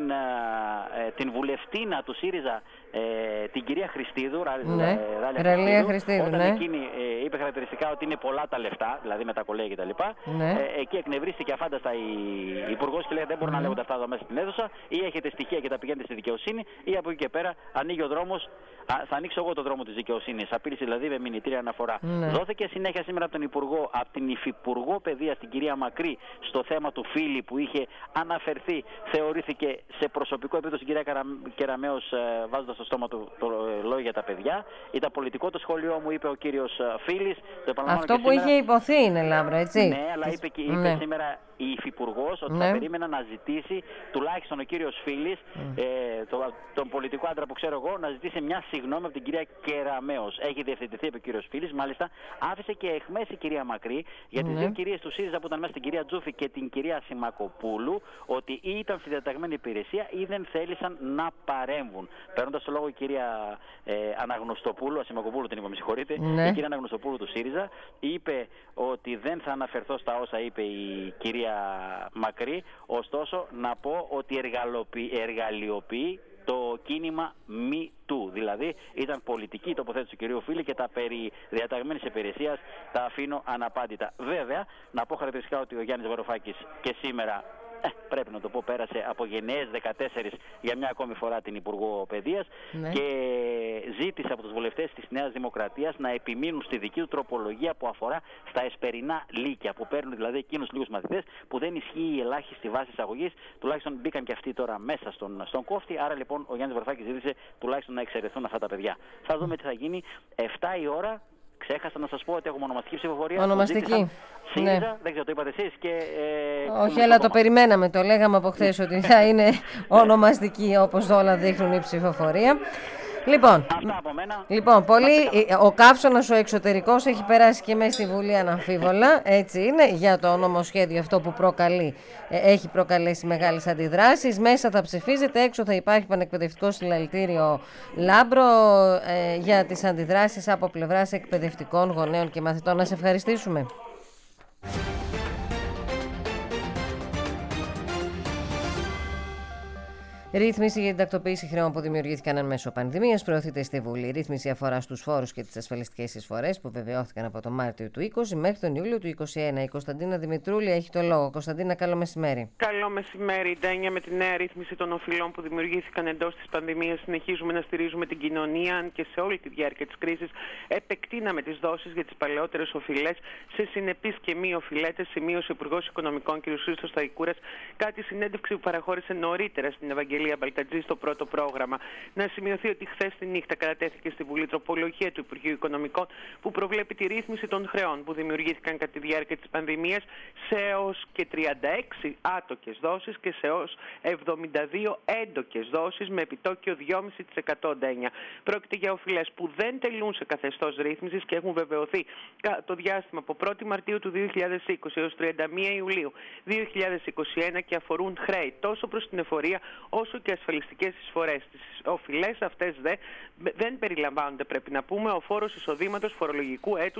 την βουλευτίνα του ΣΥΡΙΖΑ, την κυρία Χριστίδου, Ραλία Χριστίδου, όταν εκείνη είπε χαρακτηριστικά ότι είναι πολλά τα λεφτά, δηλαδή με τα κολέγια κτλ. Εκεί εκνευρίστηκε αφάνταστα η υπουργός και λέει: δεν μπορούν να λέγονται αυτά εδώ μέσα στην αίθουσα, ή έχετε στοιχεία και τα πηγαίνετε στη δικαιοσύνη, ή από εκεί και πέρα ανοίγει ο δρόμος. Θα ανοίξω εγώ το δρόμο της δικαιοσύνης. Απείλησε δηλαδή με μηνυτήρια αναφορά. Δόθηκε συνέχεια σήμερα από τον Υπουργό, από την Υφυπουργό Παιδείας, την κυρία Μακρύ, στο θέμα του φίλη που είχε αναφερθεί. Θεωρήθηκε σε προσωπικό επίπεδο στην κυρία Κεραμέως, βάζοντας στο στόμα του το λόγο για τα παιδιά. Ήταν πολιτικό το σχόλιο μου, είπε ο κύριος Φίλης. Αυτό που σήμερα είχε υποθεί είναι, Λάμπρα, έτσι. Ναι, αλλά είπε σήμερα η Υφυπουργός ότι θα περίμενα να ζητήσει, τουλάχιστον ο κύριος Φίλης, τον πολιτικό άντρα που ξέρω εγώ, να ζητήσει μια συγγνώμη από την κυρία Κεραμέως. Έχει διευθετηθεί από ο κύριος Φίλης, μάλιστα άφησε και εχμές η κυρία Μακρύ για τις δύο κυρίες του ΣΥΡΙΖΑ που ήταν μέσα, την κυρία Τζούφη και την κυρία Σιμακοπούλου, ότι ή ήταν στη διαταγμένη υπηρεσία ή δεν θέλησαν να παρέμβουν. Παίρνοντας το λόγο η κυρία Αναγνωστοπούλου, Σιμακοπούλου την είπα, με συγχωρείτε, η κυρία Αναγνωστοπούλου του ΣΥΡΙΖΑ, είπε ότι δεν θα αναφερθώ στα όσα είπε η κυρία Μακρύ, ωστόσο να πω ότι εργαλειοποιεί το κίνημα MeToo. Δηλαδή ήταν πολιτική η τοποθέτηση του κυρίου Φίλη και τα περί διαταγμένης υπηρεσίας τα αφήνω αναπάντητα. Βέβαια, να πω χαρακτηριστικά ότι ο Γιάννης Βαρουφάκης και σήμερα, πρέπει να το πω, πέρασε από γενναίες 14 για μια ακόμη φορά την Υπουργό Παιδείας και ζήτησε από τους βουλευτές της Νέας Δημοκρατίας να επιμείνουν στη δική του τροπολογία που αφορά στα εσπερινά λύκεια, που παίρνουν δηλαδή εκείνους λίγους μαθητές που δεν ισχύει η ελάχιστη βάση εισαγωγής. Τουλάχιστον μπήκαν και αυτοί τώρα μέσα στον κόφτη. Άρα λοιπόν ο Γιάννης Βαρουφάκης ζήτησε τουλάχιστον να εξαιρεθούν αυτά τα παιδιά. Θα δούμε τι θα γίνει. 7 η ώρα. Ξέχασα να σας πω ότι έχουμε ονομαστική ψηφοφορία. Ονομαστική. ΣΥΡΙΖΑ, δεν ξέρω, το είπατε εσείς. Όχι, αλλά το περιμέναμε. Το λέγαμε από χθες ότι θα είναι ονομαστική, όπως όλα δείχνουν, η ψηφοφορία. Λοιπόν, ο καύσωνας ο εξωτερικός έχει περάσει και μέσα στη Βουλή αναμφίβολα, έτσι είναι, για το νομοσχέδιο αυτό που έχει προκαλέσει μεγάλες αντιδράσεις. Μέσα θα ψηφίζεται, έξω θα υπάρχει πανεκπαιδευτικό συλλαλητήριο, Λάμπρο, για τις αντιδράσεις από πλευράς εκπαιδευτικών, γονέων και μαθητών. Να σε ευχαριστήσουμε. Ρύθμιση για την τακτοποίηση χρεών που δημιουργήθηκαν εν μέσω πανδημίας προωθείται στη Βουλή. Η ρύθμιση αφορά στους φόρους και τις ασφαλιστικές εισφορές που βεβαιώθηκαν από το Μάρτιο του 20 μέχρι τον Ιούλιο του 2021. Η Κωνσταντίνα Δημητρούλη έχει το λόγο. Κωνσταντίνα, καλό μεσημέρι. Καλό μεσημέρι, Ντένια. Με τη νέα ρύθμιση των οφειλών που δημιουργήθηκαν εντός της πανδημίας, συνεχίζουμε να στηρίζουμε την κοινωνία, αν και σε όλη τη διάρκεια της κρίσης επεκτείναμε τις δόσεις για τις παλαιότερες οφειλές σε συνεπείς και μη οφειλέτες, σημείωσε ο Υπουργός Οικονομικών κ. Χρήστος Σταϊκούρας, κάτι συνέντευξη που παραχώρησε νωρίτερα στην Ευαγγελία Μπαλτατζή στο πρώτο πρόγραμμα. Να σημειωθεί ότι χθες τη νύχτα κατατέθηκε στη Βουλή τροπολογία του Υπουργείου Οικονομικών που προβλέπει τη ρύθμιση των χρεών που δημιουργήθηκαν κατά τη διάρκεια της πανδημίας σε έως και 36 άτοκες δόσεις και σε έως 72 έντοκες δόσεις με επιτόκιο 2,5% Ντένια. Πρόκειται για οφειλές που δεν τελούν σε καθεστώς ρύθμισης και έχουν βεβαιωθεί το διάστημα από 1η Μαρτίου του 2020 έως 31 Ιουλίου 2021 και αφορούν χρέη τόσο προς την εφορία όσο και ασφαλιστικές εισφορές. Τις οφειλές αυτές δεν περιλαμβάνονται, πρέπει να πούμε, ο φόρος εισοδήματος φορολογικού έτους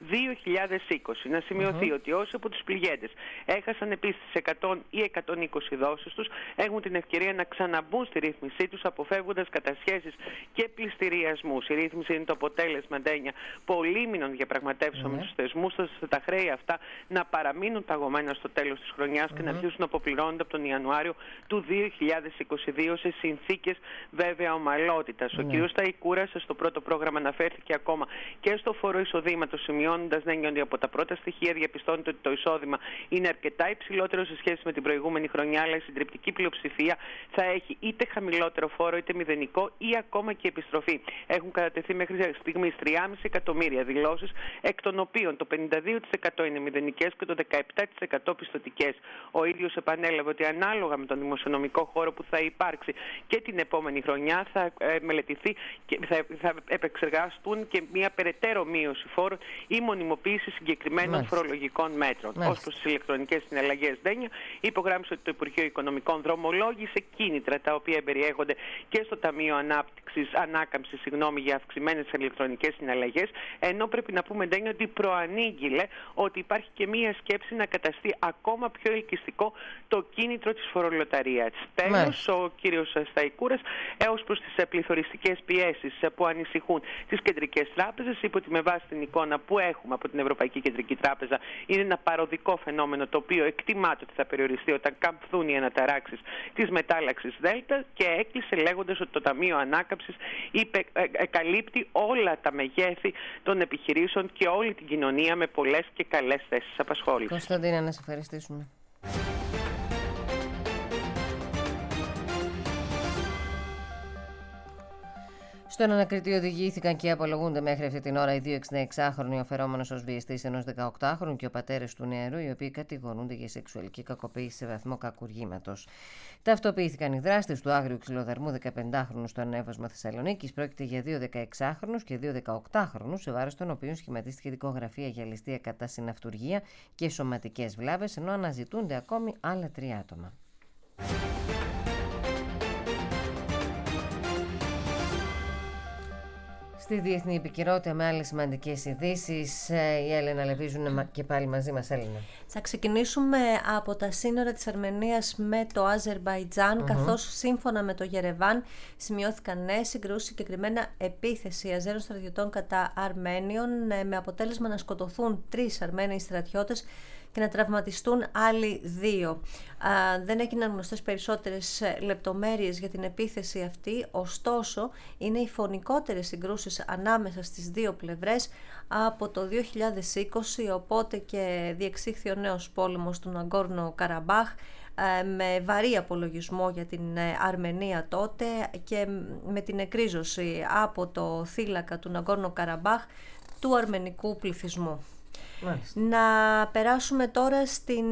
2020. Να σημειωθεί ότι όσοι από τους πληγέντες έχασαν επίσης 100 ή 120 δόσεις τους, έχουν την ευκαιρία να ξαναμπούν στη ρύθμισή τους, αποφεύγοντας κατασχέσεις και πληστηριασμούς. Η ρύθμιση είναι το αποτέλεσμα, Ντένια, πολύμηνων διαπραγματεύσεων με τους θεσμούς, ώστε τα χρέη αυτά να παραμείνουν παγωμένα στο τέλος της χρονιάς και να αρχίσουν να αποπληρώνονται από τον Ιανουάριο του 2022 σε συνθήκες βέβαια ομαλότητας. Ο κ. Σταϊκούρας στο πρώτο πρόγραμμα αναφέρθηκε ακόμα και στο φόρο εισοδήματος, σημειώνοντας ότι από τα πρώτα στοιχεία διαπιστώνεται ότι το εισόδημα είναι αρκετά υψηλότερο σε σχέση με την προηγούμενη χρονιά, αλλά η συντριπτική πλειοψηφία θα έχει είτε χαμηλότερο φόρο είτε μηδενικό ή ακόμα και επιστροφή. Έχουν κατατεθεί μέχρι στιγμής 3,5 εκατομμύρια δηλώσεις, εκ των οποίων το 52% είναι μηδενικές και το 17% πιστωτικές. Ο ίδιος επανέλαβε ότι ανάλογα με τον δημοσιονομικό χώρο που θα υπάρξει και την επόμενη χρονιά, θα μελετηθεί και θα επεξεργαστούν και μια περαιτέρω μείωση φόρων ή μονιμοποίηση συγκεκριμένων φορολογικών μέτρων. Ως προς τις ηλεκτρονικές συναλλαγές, Ντένια, υπογράμμισε ότι το Υπουργείο Οικονομικών δρομολόγησε κίνητρα τα οποία περιέχονται και στο Ταμείο Ανάκαμψης για αυξημένες ηλεκτρονικές συναλλαγές, ενώ πρέπει να πούμε, Ντένια, ότι προανήγγειλε ότι υπάρχει και μία σκέψη να καταστεί ακόμα πιο ελκυστικό το κίνητρο της φορολοταρίας. Τέλος, ο κύριος Σταϊκούρας, έως προς τις πληθωριστικές πιέσεις που ανησυχούν τις κεντρικές τράπεζες, είπε ότι με βάση την εικόνα που έχουμε από την Ευρωπαϊκή Κεντρική Τράπεζα είναι ένα παροδικό φαινόμενο το οποίο εκτιμάται ότι θα περιοριστεί όταν καμφθούν οι αναταράξεις της μετάλλαξης Δέλτα, και έκλεισε λέγοντας ότι το Ταμείο Ανάκαμψης καλύπτει όλα τα μεγέθη των επιχειρήσεων και όλη την κοινωνία με πολλές και καλές θέσεις απασχόλησης. Κωνσταντίνα, να σε ευχαριστήσουμε. Στον ανακριτή οδηγήθηκαν και απολογούνται μέχρι αυτή την ώρα οι 2 66χρονοι, ο φερόμενος ως βιαστής ενός 18χρονου και ο πατέρας του νεαρού, οι οποίοι κατηγορούνται για σεξουαλική κακοποίηση σε βαθμό κακουργήματος. Ταυτοποιήθηκαν οι δράστες του άγριου ξυλοδαρμού 15χρονου στο Ανέβασμα Θεσσαλονίκης. Πρόκειται για 2 16χρονους και 2 18χρονους, σε βάρος των οποίων σχηματίστηκε δικογραφία για ληστεία κατά συναυτουργία και σωματικές βλάβες, ενώ αναζητούνται ακόμη άλλα 3 άτομα. Στη διεθνή επικαιρότητα με άλλες σημαντικές ειδήσεις, η Έλενα Λεβίζου και πάλι μαζί μας. Έλενα. Θα ξεκινήσουμε από τα σύνορα της Αρμενίας με το Αζερμπαϊτζάν, καθώς σύμφωνα με το Γερεβάν σημειώθηκαν νέες συγκρούσεις, συγκεκριμένα επίθεση Αζέρων στρατιωτών κατά Αρμένιων, με αποτέλεσμα να σκοτωθούν 3 Αρμένιοι στρατιώτες και να τραυματιστούν άλλοι 2. Δεν έγιναν γνωστές περισσότερες λεπτομέρειες για την επίθεση αυτή, ωστόσο είναι οι φωνικότερες συγκρούσεις ανάμεσα στις 2 πλευρές από το 2020, οπότε και διεξήχθη ο νέος πόλεμος του Ναγκόρνο Καραμπάχ, με βαρύ απολογισμό για την Αρμενία τότε και με την εκρίζωση από το θύλακα του Ναγκόρνο Καραμπάχ του αρμενικού πληθυσμού. Μάλιστα. Να περάσουμε τώρα στην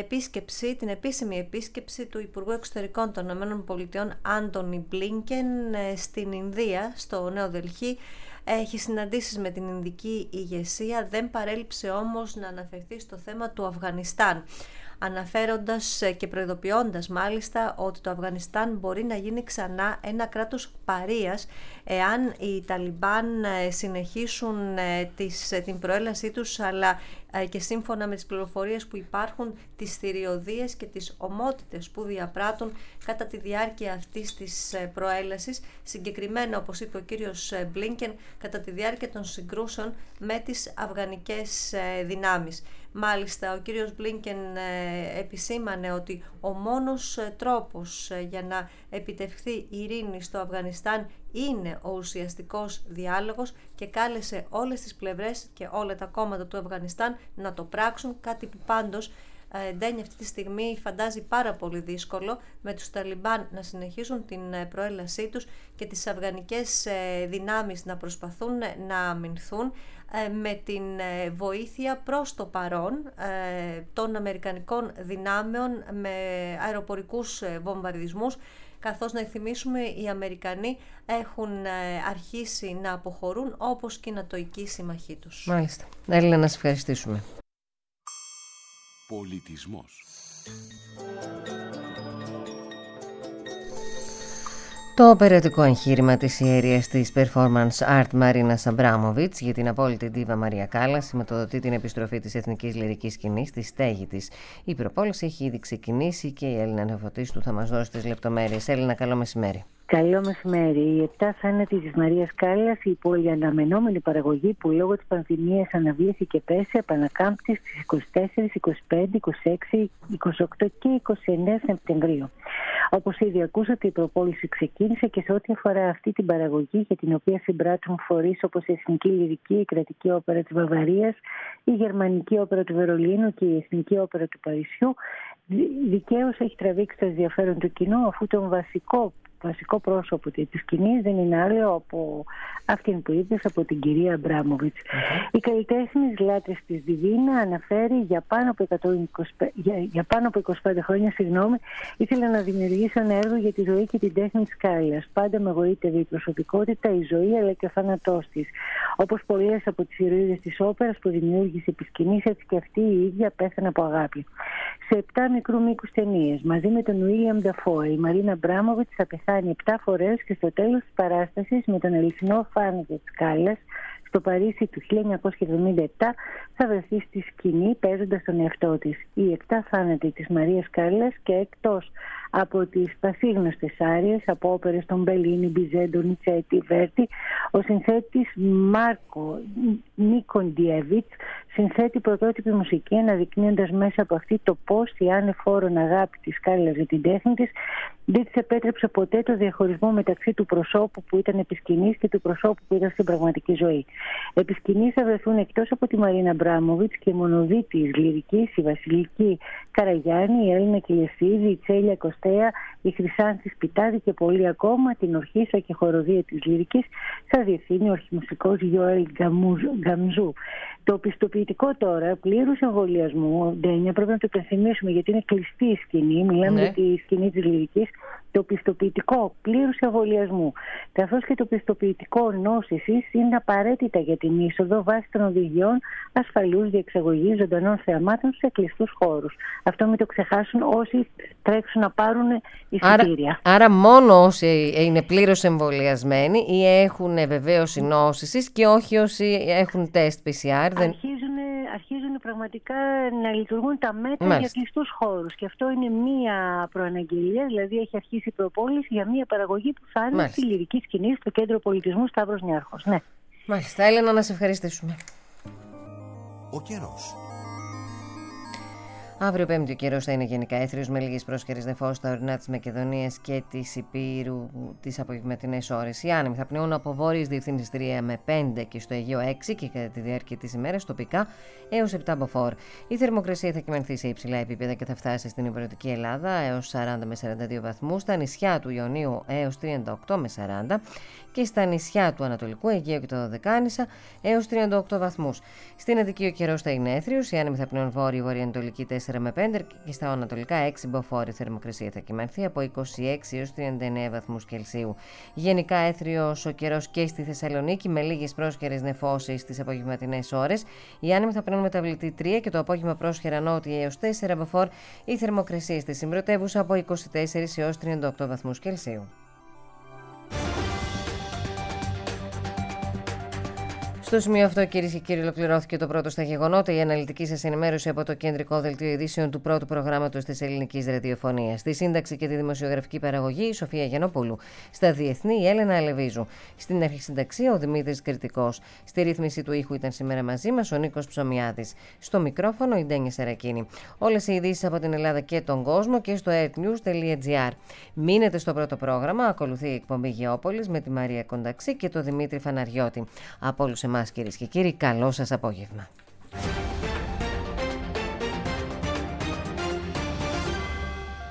την επίσημη επίσκεψη του Υπουργού Εξωτερικών των ΗΠΑ Άντονι Μπλίνκεν στην Ινδία, στο Νέο Δελχή. Έχει συναντήσεις με την Ινδική ηγεσία, δεν παρέλειψε όμως να αναφερθεί στο θέμα του Αφγανιστάν, αναφέροντας και προειδοποιώντας μάλιστα ότι το Αφγανιστάν μπορεί να γίνει ξανά ένα κράτος παρείας εάν οι Ταλιμπάν συνεχίσουν την προέλασή τους, αλλά και σύμφωνα με τις πληροφορίες που υπάρχουν, τις θηριωδίες και τις ομότητες που διαπράττουν κατά τη διάρκεια αυτής της προέλασης, συγκεκριμένα, όπως είπε ο κύριος Μπλίνκεν, κατά τη διάρκεια των συγκρούσεων με τις αφγανικές δυνάμεις. Μάλιστα, ο κύριος Μπλίνκεν επισήμανε ότι ο μόνος τρόπος για να επιτευχθεί η ειρήνη στο Αφγανιστάν είναι ο ουσιαστικός διάλογος και κάλεσε όλες τις πλευρές και όλα τα κόμματα του Αφγανιστάν να το πράξουν, κάτι που πάντως Ντένι αυτή τη στιγμή φαντάζει πάρα πολύ δύσκολο, με τους Ταλιμπάν να συνεχίσουν την προέλασή τους και τις αφγανικές δυνάμεις να προσπαθούν να αμυνθούν με την βοήθεια προς το παρόν των αμερικανικών δυνάμεων με αεροπορικούς βομβαρδισμούς, καθώς να θυμίσουμε οι Αμερικανοί έχουν αρχίσει να αποχωρούν, όπως και οι νατοικοί σύμμαχοί τους. Μάλιστα. Έλληνα, να σας ευχαριστήσουμε. Πολιτισμός. Το περιοδικό εγχείρημα της ιερίας της performance art Μαρίνας Αμπράμοβιτς για την απόλυτη ντίβα Μαρία Κάλλας σηματοδοτεί την επιστροφή της εθνικής λυρικής σκηνής στη στέγη της. Η προπόληση έχει ήδη ξεκινήσει και η Έλληνα Νεφωτίστου θα μας δώσει τις λεπτομέρειες. Έλληνα, καλό μεσημέρι. Καλό μεσημέρι. Οι 7 θάνατοι της Μαρίας Κάλλας, η πολυαναμενόμενη παραγωγή που λόγω της πανδημίας αναβλήθηκε πέρσι, επανακάμπτει στις 24, 25, 26, 28 και 29 Σεπτεμβρίου. Όπως ήδη ακούσατε, η προπόληση ξεκίνησε και σε ό,τι αφορά αυτή την παραγωγή, για την οποία συμπράττουν φορείς όπως η Εθνική Λυρική, η Κρατική Όπερα της Βαβαρίας, η Γερμανική Όπερα του Βερολίνου και η Εθνική Όπερα του Παρισιού, δικαίως έχει τραβήξει το ενδιαφέρον του κοινού, αφού τον βασικό βασικό πρόσωπο της σκηνής δεν είναι άλλο από αυτήν που είδες, από την κυρία Αμπράμοβιτς. Η καλλιτέχνης Λάτρης της Διβίνα αναφέρει για πάνω από 25 χρόνια, ήθελε να δημιουργήσει ένα έργο για τη ζωή και την τέχνη της Κάλλας. Πάντα με εγωίτευε η προσωπικότητα, η ζωή αλλά και ο θάνατός της. Όπως πολλές από τις ηρωίδες της όπερας που δημιούργησε επί σκηνής, έτσι και αυτή η ίδια πέθανε από αγάπη. Σε 7 μικρού μήκους ταινίες, μαζί με τον Βίλιαμ Νταφόε, η Μαρίνα Αμπράμοβιτς θα πεθάνει 7 φορές και στο τέλος της παράστασης, με τον αληθινό θάνατο της Κάλλας, στο Παρίσι του 1977, θα βρεθεί στη σκηνή παίζοντας τον εαυτό της. Οι 7 θάνατοι της Μαρίας Κάλλας, και εκτός από τις πασίγνωστες άριες από όπερες των Μπελίνι, Μπιζέντο, Νιτσέτη, Βέρτη, ο συνθέτης Μάρκο Νικοντιέβιτς συνθέτει πρωτότυπη μουσική, αναδεικνύοντας μέσα από αυτή το πώς η άνεφόρον αγάπη της Κάλλας για την τέχνη της δεν της επέτρεψε ποτέ το διαχωρισμό μεταξύ του προσώπου που ήταν επί σκηνής και του προσώπου που ήταν στην πραγματική ζωή. Επί σκηνής θα βρεθούν εκτός από τη Μαρίνα Αμπράμοβιτς και η μονοδή της λυρικής, η Βασιλική Καραγιάννη, η Έλληνα Κιλεσίδη, η Τσέλια Κωστέα, η Χρυσάνθη Σπιτάδη και πολλοί ακόμα. Την ορχήστρα και χοροδία της λυρικής θα διευθύνει ο αρχιμουσικός Γιώελ Γκαμζού. Το πιστοποιητικό τώρα πλήρους εμβολιασμού, Ντένια, πρέπει να το υπενθυμίσουμε γιατί είναι κλειστή η σκηνή, μιλάμε για τη σκηνή της λυρικής, το πιστοποιητικό πλήρους εμβολιασμού καθώς και το πιστοποιητικό νόσησης είναι απαραίτητα για την είσοδο βάσει των οδηγιών ασφαλούς διεξαγωγής ζωντανών θεαμάτων σε κλειστούς χώρους. Αυτό μην το ξεχάσουν όσοι τρέξουν να πάρουν εισιτήρια. Άρα μόνο όσοι είναι πλήρως εμβολιασμένοι ή έχουν βεβαίωση νόσησης και όχι όσοι έχουν τεστ PCR. Αρχίζουν πραγματικά να λειτουργούν τα μέτρα για κλειστούς χώρους. Και αυτό είναι μία προαναγγελία, δηλαδή έχει αρχίσει η προπόληση για μία παραγωγή που θα είναι στη λυρική σκηνή στο Κέντρο Πολιτισμού Σταύρος Νιάρχος. Ναι. Μάλιστα, Έλενα, να σε ευχαριστήσουμε. Ο καιρός. Αύριο Πέμπτη ο καιρός θα είναι γενικά έθριος με λίγες πρόσχερες νεφώσεις στα ορεινά της Μακεδονίας και της Υπήρου τις απογευματινές ώρες. Οι άνεμοι θα πνέουν από βόρειες διευθύνσεις 3 με 5 και στο Αιγαίο 6 και κατά τη διάρκεια της ημέρας τοπικά έως 7 μποφόρ. Η θερμοκρασία θα κυμανθεί σε υψηλά επίπεδα και θα φτάσει στην υπηρετική Ελλάδα έως 40 με 42 βαθμούς, στα νησιά του Ιωνίου έως 38 με 40 και στα νησιά του Ανατολικού Αιγαίου και τα Δωδεκάνησα έως 38 βαθμούς. Στην Αττική ο καιρός θα είναι έθριος, οι άνεμοι θα πνέουν βόρειο-βορειοανατολική 4 με 5 και στα ανατολικά 6 μποφόρ. Η θερμοκρασία θα κυμανθεί από 26 έως 39 βαθμούς Κελσίου. Γενικά έθριος ο καιρός και στη Θεσσαλονίκη με λίγες πρόσχερες νεφώσεις στις απογευματινές ώρες. Οι άνεμοι θα πνέουν μεταβλητή 3 και το απόγευμα πρόσχερα νότια έως 4 μποφόρ. Η θερμοκρασία στη συμπρωτεύουσα από 24 έως 38 βαθμούς Κελσίου. Στο σημείο αυτό, κυρίες και κύριοι, ολοκληρώθηκε το πρώτο στα γεγονότα. Η αναλυτική σας ενημέρωση από το κεντρικό δελτίο ειδήσεων του πρώτου προγράμματος της ελληνικής ραδιοφωνίας. Στη σύνταξη και τη δημοσιογραφική παραγωγή η Σοφία Γιαννοπούλου. Στα διεθνή η Έλενα Αλεβίζου. Στην αρχισυνταξία ο Δημήτρης Κρητικός. Στη ρύθμιση του ήχου ήταν σήμερα μαζί μας ο Νίκος Ψωμιάδης. Στο μικρόφωνο η Ντένια Σερακίνη. Όλες οι ειδήσεις από την Ελλάδα και τον κόσμο και στο earthnews.gr. Μείνετε στο πρώτο πρόγραμμα. Ακολουθεί η εκπομπή Γεώπολης με τη Μαρία Κονταξή και τον Δημήτρη Φαναριώτη. Από όλους εμάς, κυρίες και κύριοι, καλό σας απόγευμα.